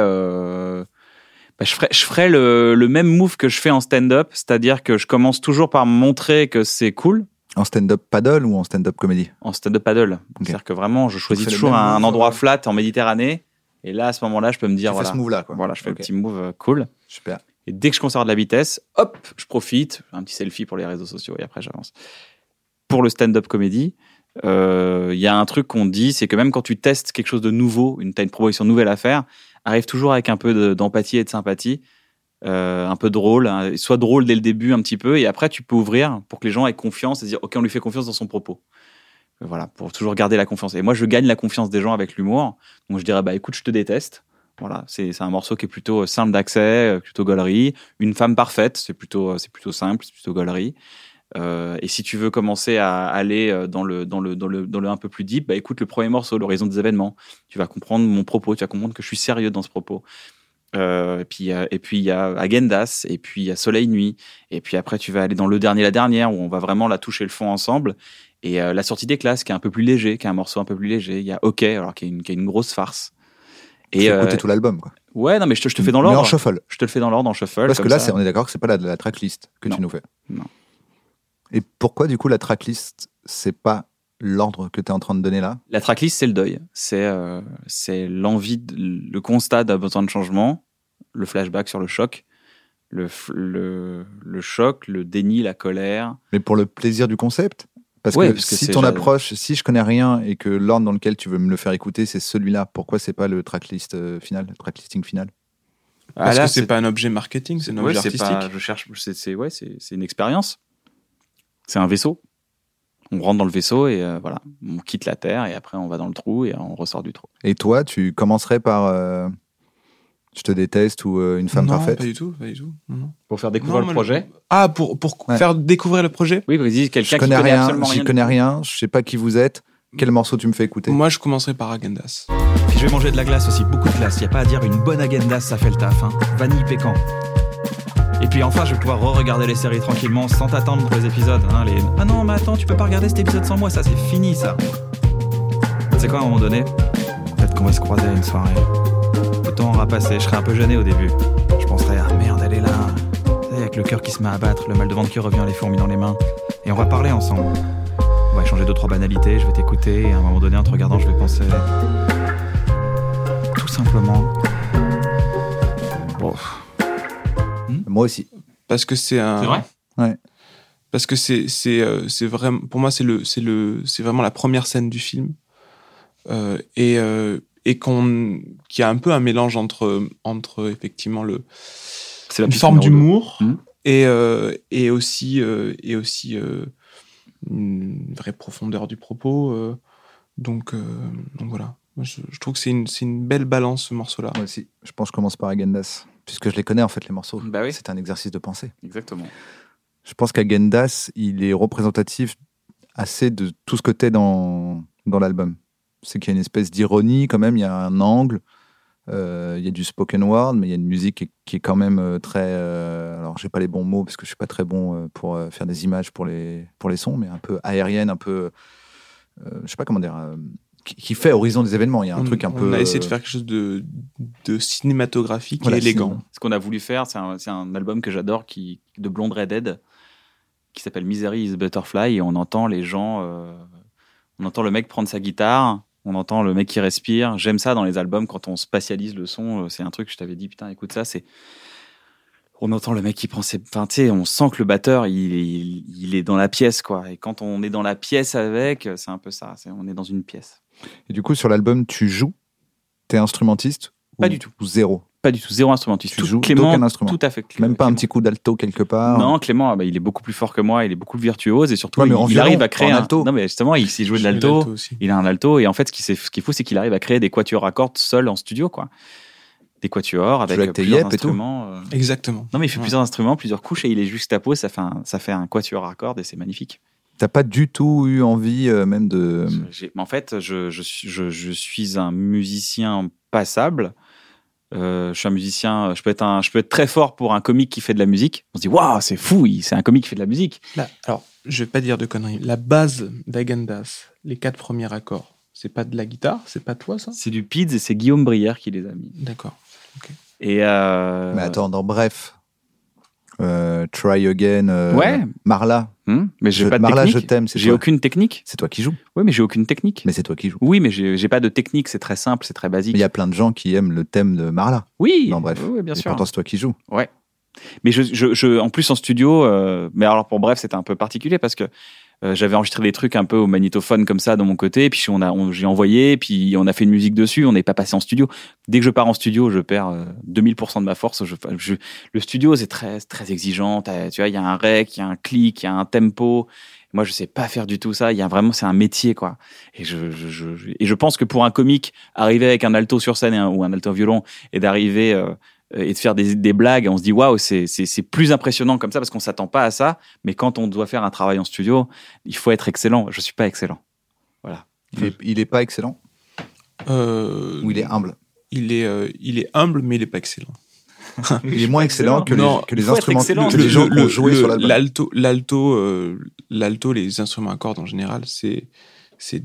je ferais le même move que je fais en stand-up, c'est-à-dire que je commence toujours par montrer que c'est cool. En stand-up paddle ou en stand-up comédie? En stand-up paddle. Okay. C'est-à-dire que vraiment, je choisis toujours un endroit flat en Méditerranée. Et là, à ce moment-là, je peux me dire, voilà, ce move-là, quoi. Voilà, je fais le petit move cool. Super. Et dès que je conserve de la vitesse, hop, je profite. Un petit selfie pour les réseaux sociaux et après, j'avance. Pour le stand-up comédie, y a un truc qu'on dit, c'est que même quand tu testes quelque chose de nouveau, t'as une proposition nouvelle à faire, arrive toujours avec un peu d'empathie et de sympathie, un peu drôle, hein, soit drôle dès le début un petit peu, et après, tu peux ouvrir pour que les gens aient confiance et dire, OK, on lui fait confiance dans son propos. Voilà, pour toujours garder la confiance. Et moi, je gagne la confiance des gens avec l'humour. Donc, je dirais, écoute, je te déteste. Voilà, c'est un morceau qui est plutôt simple d'accès, plutôt gaulerie. Une femme parfaite, c'est plutôt simple, c'est plutôt gaulerie. Et si tu veux commencer à aller dans le un peu plus deep, écoute le premier morceau, l'horizon des événements. Tu vas comprendre mon propos, tu vas comprendre que je suis sérieux dans ce propos. Et puis il y a Agendas, et puis il y a Soleil Nuit, et puis après tu vas aller dans le dernier, la dernière, où on va vraiment la toucher le fond ensemble. Et la sortie des classes, qui est un peu plus léger, qui est un morceau un peu plus léger. Il y a OK, alors qui est une grosse farce. Et écouter tout l'album, quoi. Ouais, non, mais je te fais dans l'ordre. Mais en shuffle. Je te le fais dans l'ordre, en shuffle. Parce que là, on est d'accord que c'est pas la tracklist que tu nous fais. Non. Et pourquoi, du coup, la tracklist, c'est pas l'ordre que tu es en train de donner là? La tracklist, c'est le deuil. C'est l'envie, le constat d'un besoin de changement, le flashback sur le choc, le choc, le déni, la colère. Mais pour le plaisir du concept? Parce que si ton approche, si je connais rien et que l'ordre dans lequel tu veux me le faire écouter, c'est celui-là, pourquoi c'est pas le tracklist final, le tracklisting final? Parce que c'est pas un objet marketing, c'est un objet artistique. C'est une expérience. C'est un vaisseau. On rentre dans le vaisseau et voilà, on quitte la Terre et après on va dans le trou et on ressort du trou. Et toi, tu commencerais par je te déteste ou une femme parfaite? Non, pas du tout. Non. Pour faire découvrir le projet? Pour faire découvrir le projet? Oui, vas-y, quelqu'un qui connaît absolument rien. J'y connais rien, je sais pas qui vous êtes. Quel morceau tu me fais écouter? Moi, je commencerai par Agendas. Puis je vais manger de la glace aussi, beaucoup de glace. Y a pas à dire, une bonne Agendas, ça fait le taf. Hein. Vanille pécan. Et puis enfin, je vais pouvoir re-regarder les séries tranquillement, sans t'attendre pour les épisodes. Hein, Ah non, mais attends, tu peux pas regarder cet épisode sans moi, ça c'est fini, ça. Tu sais quoi, à un moment donné, peut-être qu'on va se croiser à une soirée. Le temps aura passé, je serai un peu gêné au début. Je penserai, ah merde, elle est là. Avec le cœur qui se met à battre, le mal de ventre qui revient, les fourmis dans les mains. Et on va parler ensemble. On va échanger 2-3 banalités, je vais t'écouter, et à un moment donné, en te regardant, je vais penser... Tout simplement... Bon... Moi aussi. Parce que c'est un... C'est vrai? Ouais. Parce que c'est vraiment... Pour moi, c'est vraiment la première scène du film. Et qui a un peu un mélange entre effectivement une forme d'humour et aussi une vraie profondeur du propos. Donc voilà. Je trouve que c'est une belle balance, ce morceau-là. Moi aussi. Je pense que je commence par Agendas, puisque je les connais, en fait, les morceaux. Bah oui. C'est un exercice de pensée. Exactement. Je pense qu'Agendas, il est représentatif assez de tout ce que t'es dans l'album. C'est qu'il y a une espèce d'ironie, quand même, il y a un angle, il y a du spoken word, mais il y a une musique qui est quand même très... alors, j'ai pas les bons mots, parce que je suis pas très bon pour faire des images pour les sons, mais un peu aérienne, un peu... je sais pas comment dire... qui fait horizon des événements. Il y a un truc un peu... On a essayé de faire quelque chose de cinématographique et élégant. Ce qu'on a voulu faire, c'est un album que j'adore, de Blonde Redhead, qui s'appelle Misery is Butterfly, et on entend les gens... on entend le mec prendre sa guitare, on entend le mec qui respire. J'aime ça dans les albums, quand on spatialise le son. C'est un truc que je t'avais dit, putain, écoute ça, c'est... On entend le mec qui prend ses... Enfin, tu sais, on sent que le batteur, il est dans la pièce, quoi. Et quand on est dans la pièce avec, c'est un peu ça. On est dans une pièce. Et du coup, sur l'album, tu joues? T'es instrumentiste? Pas du tout. Ou zéro? Pas du tout, zéro instrumentiste. Tu joues Clément, d'aucun instrument? Tout à fait. Même pas un petit coup d'alto quelque part? Non, Clément, il est beaucoup plus fort que moi, il est beaucoup plus virtuose, et surtout, il arrive à créer un alto. Non, mais justement, il sait jouer de l'alto, il a un alto, et en fait, ce qu'il faut, c'est qu'il arrive à créer des quatuors à cordes seul en studio, quoi. Des quatuors avec plusieurs instruments. Exactement. Non, mais il fait plusieurs instruments, plusieurs couches, et il est juxtaposé, ça fait un quatuor à cordes, et c'est magnifique. T'as pas du tout eu envie même de... En fait, je suis un musicien passable. Je suis un musicien, je peux être très fort pour un comique qui fait de la musique. On se dit, waouh, c'est fou, c'est un comique qui fait de la musique. Là, alors, je vais pas dire de conneries. La base d'Agendas, les 4 premiers accords, c'est pas de la guitare, c'est pas toi, ça? C'est du Pids, et c'est Guillaume Brière qui les a mis. D'accord. Okay. Et Mais attends, bref, Try Again, ouais. Marla. Mais j'ai pas de Marla, technique. je t'aime. J'ai aucune technique. C'est toi qui joues. Oui, mais j'ai aucune technique. Mais c'est toi qui joues. Oui, mais j'ai pas de technique. C'est très simple, c'est très basique. Mais il y a plein de gens qui aiment le thème de Marla. Oui. Non, bref. Oui, bien sûr. Et pourtant, c'est toi qui joues. Ouais. Mais en plus en studio, mais alors pour Bref, c'était un peu particulier parce que j'avais enregistré des trucs un peu au magnétophone comme ça de mon côté, puis j'ai envoyé, puis on a fait une musique dessus, on n'est pas passé en studio. Dès que je pars en studio, je perds 2000% de ma force. Le studio, c'est très, très exigeant. Tu vois, il y a un rec, il y a un clic, il y a un tempo. Moi, je sais pas faire du tout ça. Il y a vraiment, c'est un métier, quoi. Et je pense que pour un comique, arriver avec un alto sur scène ou un alto violon et d'arriver et de faire des blagues, on se dit waouh, c'est plus impressionnant comme ça parce qu'on s'attend pas à ça. Mais quand on doit faire un travail en studio, il faut être excellent. Je suis pas excellent. Voilà. Il est pas excellent. Ou il est humble. Il est humble, mais il est pas excellent. Il est moins excellent que les instruments que les gens qui ont joué sur l'album. L'alto, les instruments à cordes en général, ça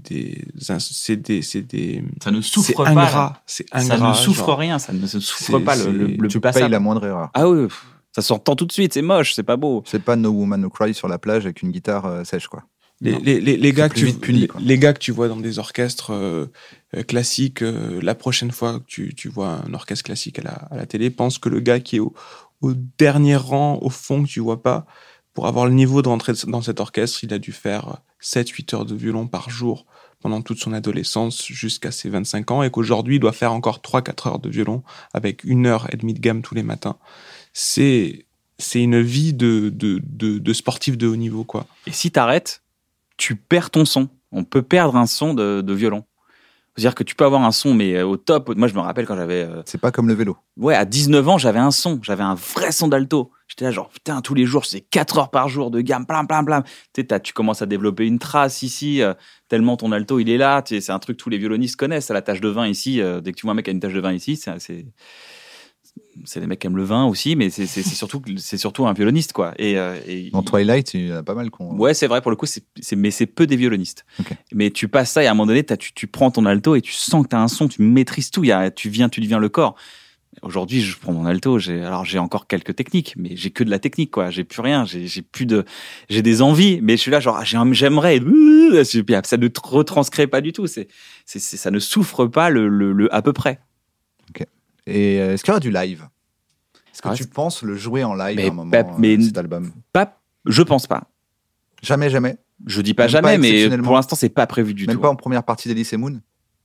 ne souffre pas. C'est ingrat. Ça ne souffre rien. Ça ne souffre pas le tu passable. payes la moindre erreur. Ah oui, ça s'entend tout de suite. C'est moche, c'est pas beau. C'est pas No Woman No Cry sur la plage avec une guitare sèche, quoi. Les gars que tu vois dans des orchestres classiques, la prochaine fois que tu vois un orchestre classique à la télé, pense que le gars qui est au dernier rang, au fond, que tu vois pas, pour avoir le niveau de rentrer dans cet orchestre, il a dû faire 7-8 heures de violon par jour pendant toute son adolescence jusqu'à ses 25 ans, et qu'aujourd'hui, il doit faire encore 3-4 heures de violon avec 1h30 de gamme tous les matins. C'est une vie de sportif de haut niveau, quoi. Et si t'arrêtes, tu perds ton son. On peut perdre un son de violon. C'est-à-dire que tu peux avoir un son, mais au top. Moi, je me rappelle quand j'avais... C'est pas comme le vélo. Ouais, à 19 ans, j'avais un son. J'avais un vrai son d'alto. J'étais là genre, putain, tous les jours, c'est 4 heures par jour de gamme, blam. Tu sais, tu commences à développer une trace ici, tellement ton alto, il est là. Tu sais, c'est un truc que tous les violonistes connaissent. La tache de vin ici, dès que tu vois un mec qui a une tache de vin ici, c'est des mecs qui aiment le vin aussi, mais c'est surtout un violoniste, quoi. Et dans Twilight, il y en a pas mal qu'on... Ouais, c'est vrai, pour le coup, mais c'est peu des violonistes. Okay. Mais tu passes ça et à un moment donné, tu prends ton alto et tu sens que tu as un son, tu maîtrises tout, tu deviens le corps. Aujourd'hui, je prends mon alto, j'ai encore quelques techniques, mais j'ai que de la technique, quoi. J'ai plus rien, j'ai des envies, mais je suis là genre, j'aimerais, ça ne retranscrit pas du tout, ça ne souffre pas le à peu près. Ok. Et est-ce qu'il y aura du live? Est-ce que tu penses le jouer en live à un moment, cet album? Je pense pas. Jamais? Je dis pas jamais, mais pour l'instant, c'est pas prévu du tout. Même pas en première partie d'Elysée Moon?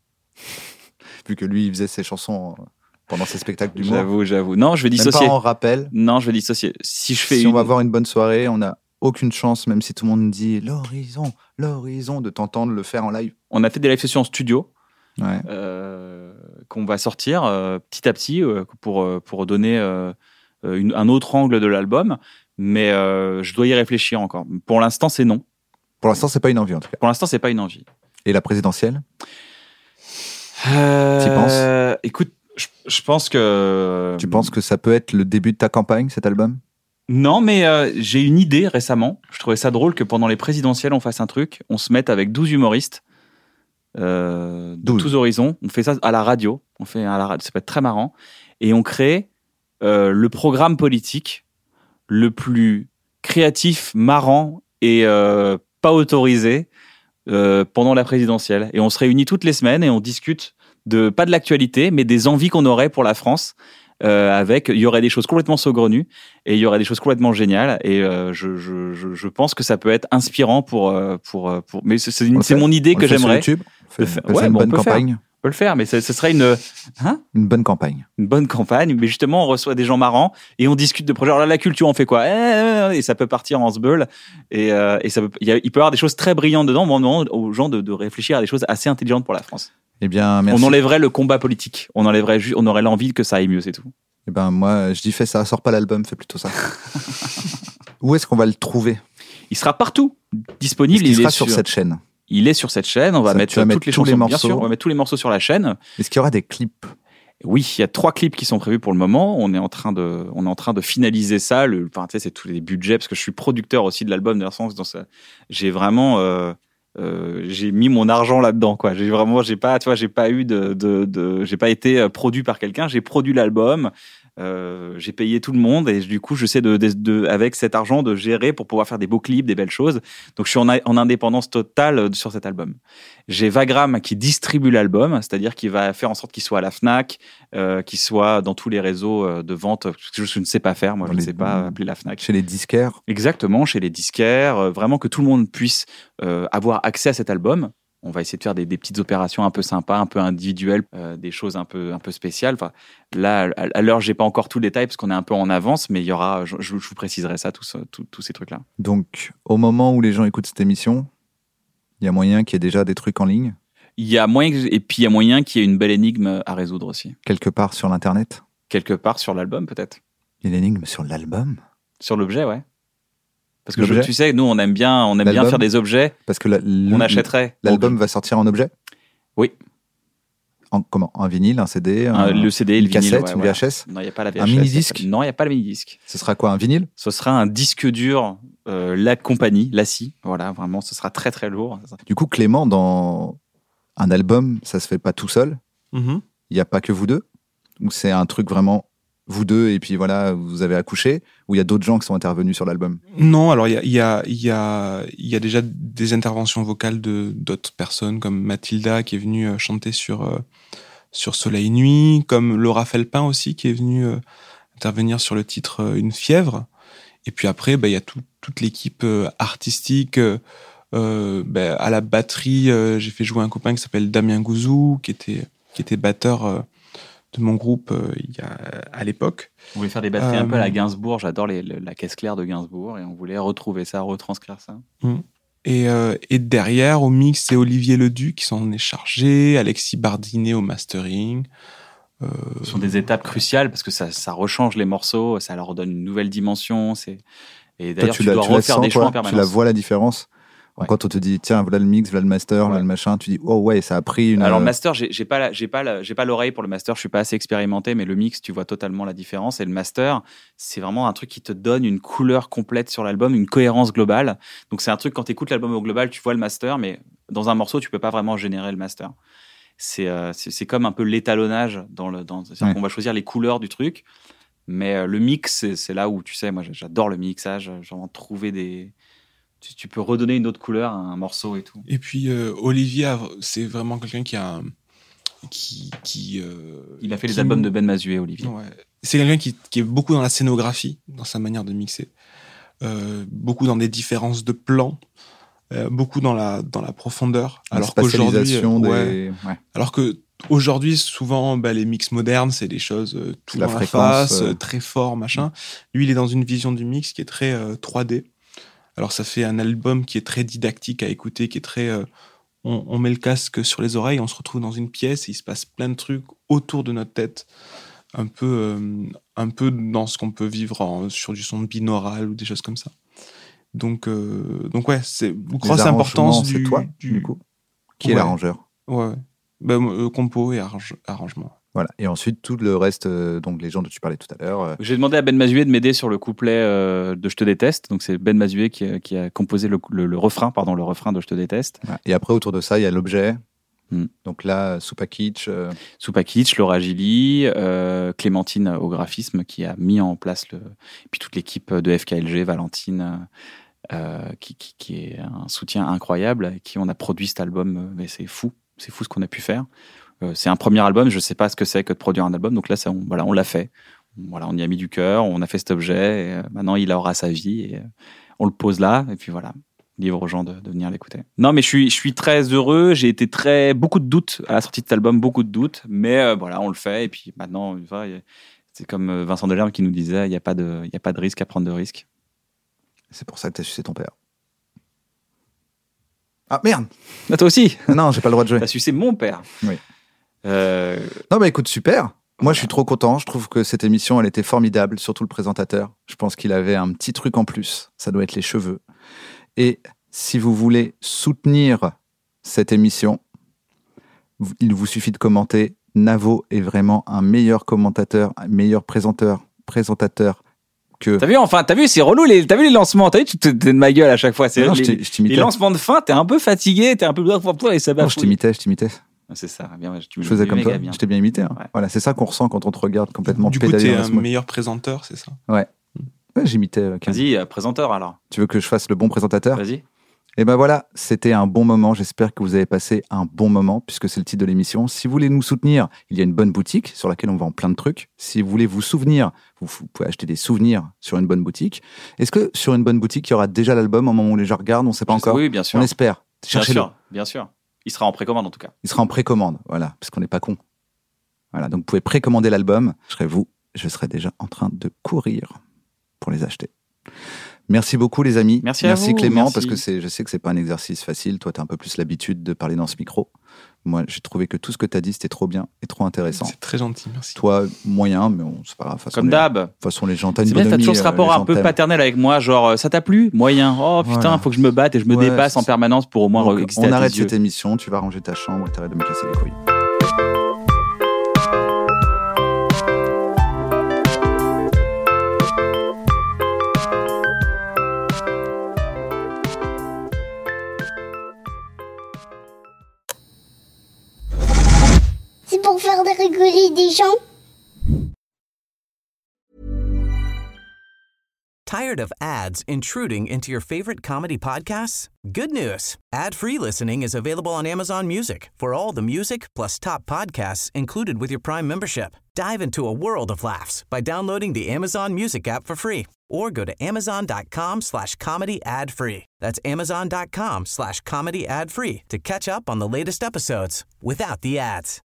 Vu que lui, il faisait ses chansons pendant ses spectacles d'humour. J'avoue. Non, je vais dissocier. Même pas en rappel? Non, je vais dissocier. Si on va avoir une bonne soirée, on n'a aucune chance, même si tout le monde dit l'horizon, de t'entendre le faire en live. On a fait des live sessions en studio. qu'on va sortir petit à petit pour donner un autre angle de l'album. Mais je dois y réfléchir encore. Pour l'instant, c'est non. Pour l'instant, c'est pas une envie en tout cas. Pour l'instant, c'est pas une envie. Et la présidentielle ? Tu y penses ? Écoute, je pense que... Tu penses que ça peut être le début de ta campagne, cet album ? Non, mais j'ai une idée récemment. Je trouvais ça drôle que pendant les présidentielles, on fasse un truc. On se mette avec 12 humoristes de tous horizons. On fait ça à la radio. Ça peut être très marrant. Et on crée le programme politique le plus créatif, marrant et pas autorisé pendant la présidentielle. Et on se réunit toutes les semaines et on discute pas de l'actualité, mais des envies qu'on aurait pour la France. Il y aurait des choses complètement saugrenues et il y aurait des choses complètement géniales. Et je pense que ça peut être inspirant mais c'est mon idée que j'aimerais. Sur YouTube, une bonne campagne. On peut le faire, mais ce serait une bonne campagne. Une bonne campagne, mais justement, on reçoit des gens marrants et on discute de projets. Alors là, la culture, on fait quoi ? Et ça peut partir en sbeul. Et il peut y avoir des choses très brillantes dedans. On demande aux gens de réfléchir à des choses assez intelligentes pour la France. Eh bien, merci. On enlèverait le combat politique. On aurait l'envie que ça aille mieux, c'est tout. Eh ben, moi, je dis fais ça, sors pas l'album, fais plutôt ça. Où est-ce qu'on va le trouver ? Il sera partout disponible. Il sera sur cette chaîne. Il est sur cette chaîne. On va mettre toutes les chansons, bien sûr. On va mettre tous les morceaux sur la chaîne. Est-ce qu'il y aura des clips ? Oui, il y a 3 clips qui sont prévus pour le moment. On est en train de finaliser ça. C'est tous les budgets parce que je suis producteur aussi de l'album. J'ai vraiment j'ai mis mon argent là-dedans, quoi. J'ai pas été produit par quelqu'un. J'ai produit l'album. J'ai payé tout le monde et du coup j'essaie avec cet argent de gérer pour pouvoir faire des beaux clips, des belles choses. Donc je suis en indépendance totale sur cet album. J'ai Vagram qui distribue l'album, c'est-à-dire qu'il va faire en sorte qu'il soit à la Fnac, qu'il soit dans tous les réseaux de vente, que je ne sais pas faire, moi je ne sais pas appeler la Fnac. Chez les disquaires. Exactement, chez les disquaires, vraiment que tout le monde puisse avoir accès à cet album. On va essayer de faire des petites opérations un peu sympas, un peu individuelles, des choses un peu spéciales. Enfin, là, à l'heure, j'ai pas encore tout le détail parce qu'on est un peu en avance, mais il y aura, je vous préciserai ça, tous ces trucs-là. Donc, au moment où les gens écoutent cette émission, il y a moyen qu'il y ait déjà des trucs en ligne ? Il y a moyen, et puis il y a moyen qu'il y ait une belle énigme à résoudre aussi. Quelque part sur l'internet ? Quelque part sur l'album, peut-être. Il y a une énigme sur l'album ? Sur l'objet, ouais. Parce que tu sais, nous, on aime bien faire des objets parce que qu'on achèterait. L'album va sortir en objet ? Oui. Comment ? Un vinyle, un CD, le CD, une le vinyle, cassette, une VHS ? Non, il n'y a pas la VHS. Un mini-disque ? Non, il n'y a pas le mini-disque. Ce sera quoi, un vinyle ? Ce sera un disque dur, la compagnie, la scie. Voilà, vraiment, ce sera très très lourd. Du coup, Clément, dans un album, ça se fait pas tout seul ? Il n'y a pas que vous deux ? Ou c'est un truc vraiment... vous deux, et puis voilà, vous avez accouché, ou il y a d'autres gens qui sont intervenus sur l'album ? Non, alors il y a déjà des interventions vocales d'autres personnes, comme Mathilda qui est venue chanter sur Soleil Nuit, comme Laura Felpin aussi qui est venue intervenir sur le titre Une fièvre. Et puis après, il y a toute l'équipe artistique. À la batterie, j'ai fait jouer un copain qui s'appelle Damien Gouzou, qui était batteur de mon groupe à l'époque. On voulait faire des batteries un peu à la Gainsbourg. J'adore la caisse claire de Gainsbourg et on voulait retrouver ça, retranscrire ça. Et derrière, au mix, c'est Olivier Leduc qui s'en est chargé, Alexis Bardinet au mastering. Ce sont des étapes cruciales parce que ça rechange les morceaux, ça leur donne une nouvelle dimension. Et d'ailleurs, tu dois refaire des choix en permanence. Tu la vois la différence ? Ouais. Quand on te dit tiens, voilà le mix, voilà le master, voilà le machin, tu dis oh ouais, ça a pris une. Alors le master, j'ai pas l'oreille pour le master, je suis pas assez expérimenté, mais le mix, tu vois totalement la différence. Et le master, c'est vraiment un truc qui te donne une couleur complète sur l'album, une cohérence globale. Donc c'est un truc, quand tu écoutes l'album au global, tu vois le master, mais dans un morceau, tu peux pas vraiment générer le master. C'est comme un peu l'étalonnage c'est-à-dire qu'on va choisir les couleurs du truc, mais le mix, c'est là où tu sais, moi j'adore le mixage, genre trouver des. Tu peux redonner une autre couleur à un morceau et tout. Et puis Olivier, c'est vraiment quelqu'un il a fait les albums de Ben Mazué, Olivier. Ouais. C'est quelqu'un qui est beaucoup dans la scénographie, dans sa manière de mixer, beaucoup dans des différences de plans, beaucoup dans la profondeur. Alors qu'aujourd'hui, alors que aujourd'hui, souvent, les mix modernes, c'est des choses tout dans la face, très fort, machin. Lui, il est dans une vision du mix qui est très 3D. Alors ça fait un album qui est très didactique à écouter, qui est très on met le casque sur les oreilles, on se retrouve dans une pièce et il se passe plein de trucs autour de notre tête, un peu dans ce qu'on peut vivre sur du son binaural ou des choses comme ça. Donc ouais, c'est une grosse importance c'est toi, du coup, qui est l'arrangeur. Ouais. Compo et arrangement. Voilà. Et ensuite, tout le reste, donc les gens dont tu parlais tout à l'heure. J'ai demandé à Ben Mazué de m'aider sur le couplet de Je te déteste. Donc, c'est Ben Mazué qui a composé le refrain de Je te déteste. Et après, autour de ça, il y a l'objet. Donc là, Soupa Kitsch. Soupa Kitsch, Laura Gilly, Clémentine au graphisme qui a mis en place et puis toute l'équipe de FKLG, Valentine, qui est un soutien incroyable, avec qui on a produit cet album. Mais c'est fou ce qu'on a pu faire. C'est un premier album, je ne sais pas ce que c'est que de produire un album, donc là, on l'a fait. Voilà, on y a mis du cœur, on a fait cet objet, et maintenant il aura sa vie, et on le pose là, et puis voilà, livre aux gens de venir l'écouter. Non, mais je suis très heureux, j'ai été beaucoup de doutes à la sortie de cet album, beaucoup de doutes, mais voilà, on le fait, et puis maintenant, c'est comme Vincent Delerme qui nous disait, il n'y a pas de risque à prendre de risque. C'est pour ça que tu as sucé ton père. Ah merde! Ah, toi aussi? Non, j'ai pas le droit de jouer. T'as sucé mon père. Oui. Non, mais écoute, super. Moi, je suis trop content. Je trouve que cette émission, elle était formidable, surtout le présentateur. Je pense qu'il avait un petit truc en plus. Ça doit être les cheveux. Et si vous voulez soutenir cette émission, il vous suffit de commenter. Navo est vraiment un meilleur commentateur, un meilleur présentateur que... T'as vu, c'est relou, t'as vu les lancements, t'as vu, tu te de ma gueule à chaque fois. C'est non, je t'imitais. Les lancements de fin, t'es un peu fatigué, t'es un peu... et ça non, je t'imitais. C'est ça, bien. Je faisais comme toi, je t'ai bien imité. Hein. Ouais. Voilà, c'est ça qu'on ressent quand on te regarde complètement pédaler. Du coup, t'es un meilleur présenteur, c'est ça? Ouais. Ouais, j'imitais. Vas-y, présenteur alors. Tu veux que je fasse le bon présentateur? Vas-y. Et ben voilà, c'était un bon moment. J'espère que vous avez passé un bon moment, puisque c'est le titre de l'émission. Si vous voulez nous soutenir, il y a une bonne boutique sur laquelle on vend plein de trucs. Si vous voulez vous souvenir, vous pouvez acheter des souvenirs sur une bonne boutique. Est-ce que sur une bonne boutique, il y aura déjà l'album au moment où les gens regardent? On ne sait pas encore. Oui, bien sûr. On espère. Cherchez-le. Bien sûr. Il sera en précommande en tout cas. Il sera en précommande, voilà, parce qu'on n'est pas con. Voilà, donc vous pouvez précommander l'album. Je serai déjà en train de courir pour les acheter. Merci beaucoup les amis. Merci à vous. Clément, Merci. parce que je sais que c'est pas un exercice facile. Toi, tu as un peu plus l'habitude de parler dans ce micro. Moi, j'ai trouvé que tout ce que tu as dit, c'était trop bien et trop intéressant. C'est très gentil, merci. Toi, moyen, mais c'est pas grave. Comme d'hab. De toute façon, les gens, t'as une c'est bonne bien, t'as amie, toujours ce rapport un peu paternel avec moi, genre, ça t'a plu? Moyen. Oh putain, voilà. Faut que je me batte et je me dépasse en permanence pour au moins donc, exister. On arrête cette émission, tu vas ranger ta chambre et t'arrêtes de me casser les couilles. Pour faire rigoler des gens. Tired of ads intruding into your favorite comedy podcasts? Good news. Ad-free listening is available on Amazon Music for all the music plus top podcasts included with your Prime membership. Dive into a world of laughs by downloading the Amazon Music app for free or go to amazon.com/comedy ad-free. That's amazon.com/comedy ad-free to catch up on the latest episodes without the ads.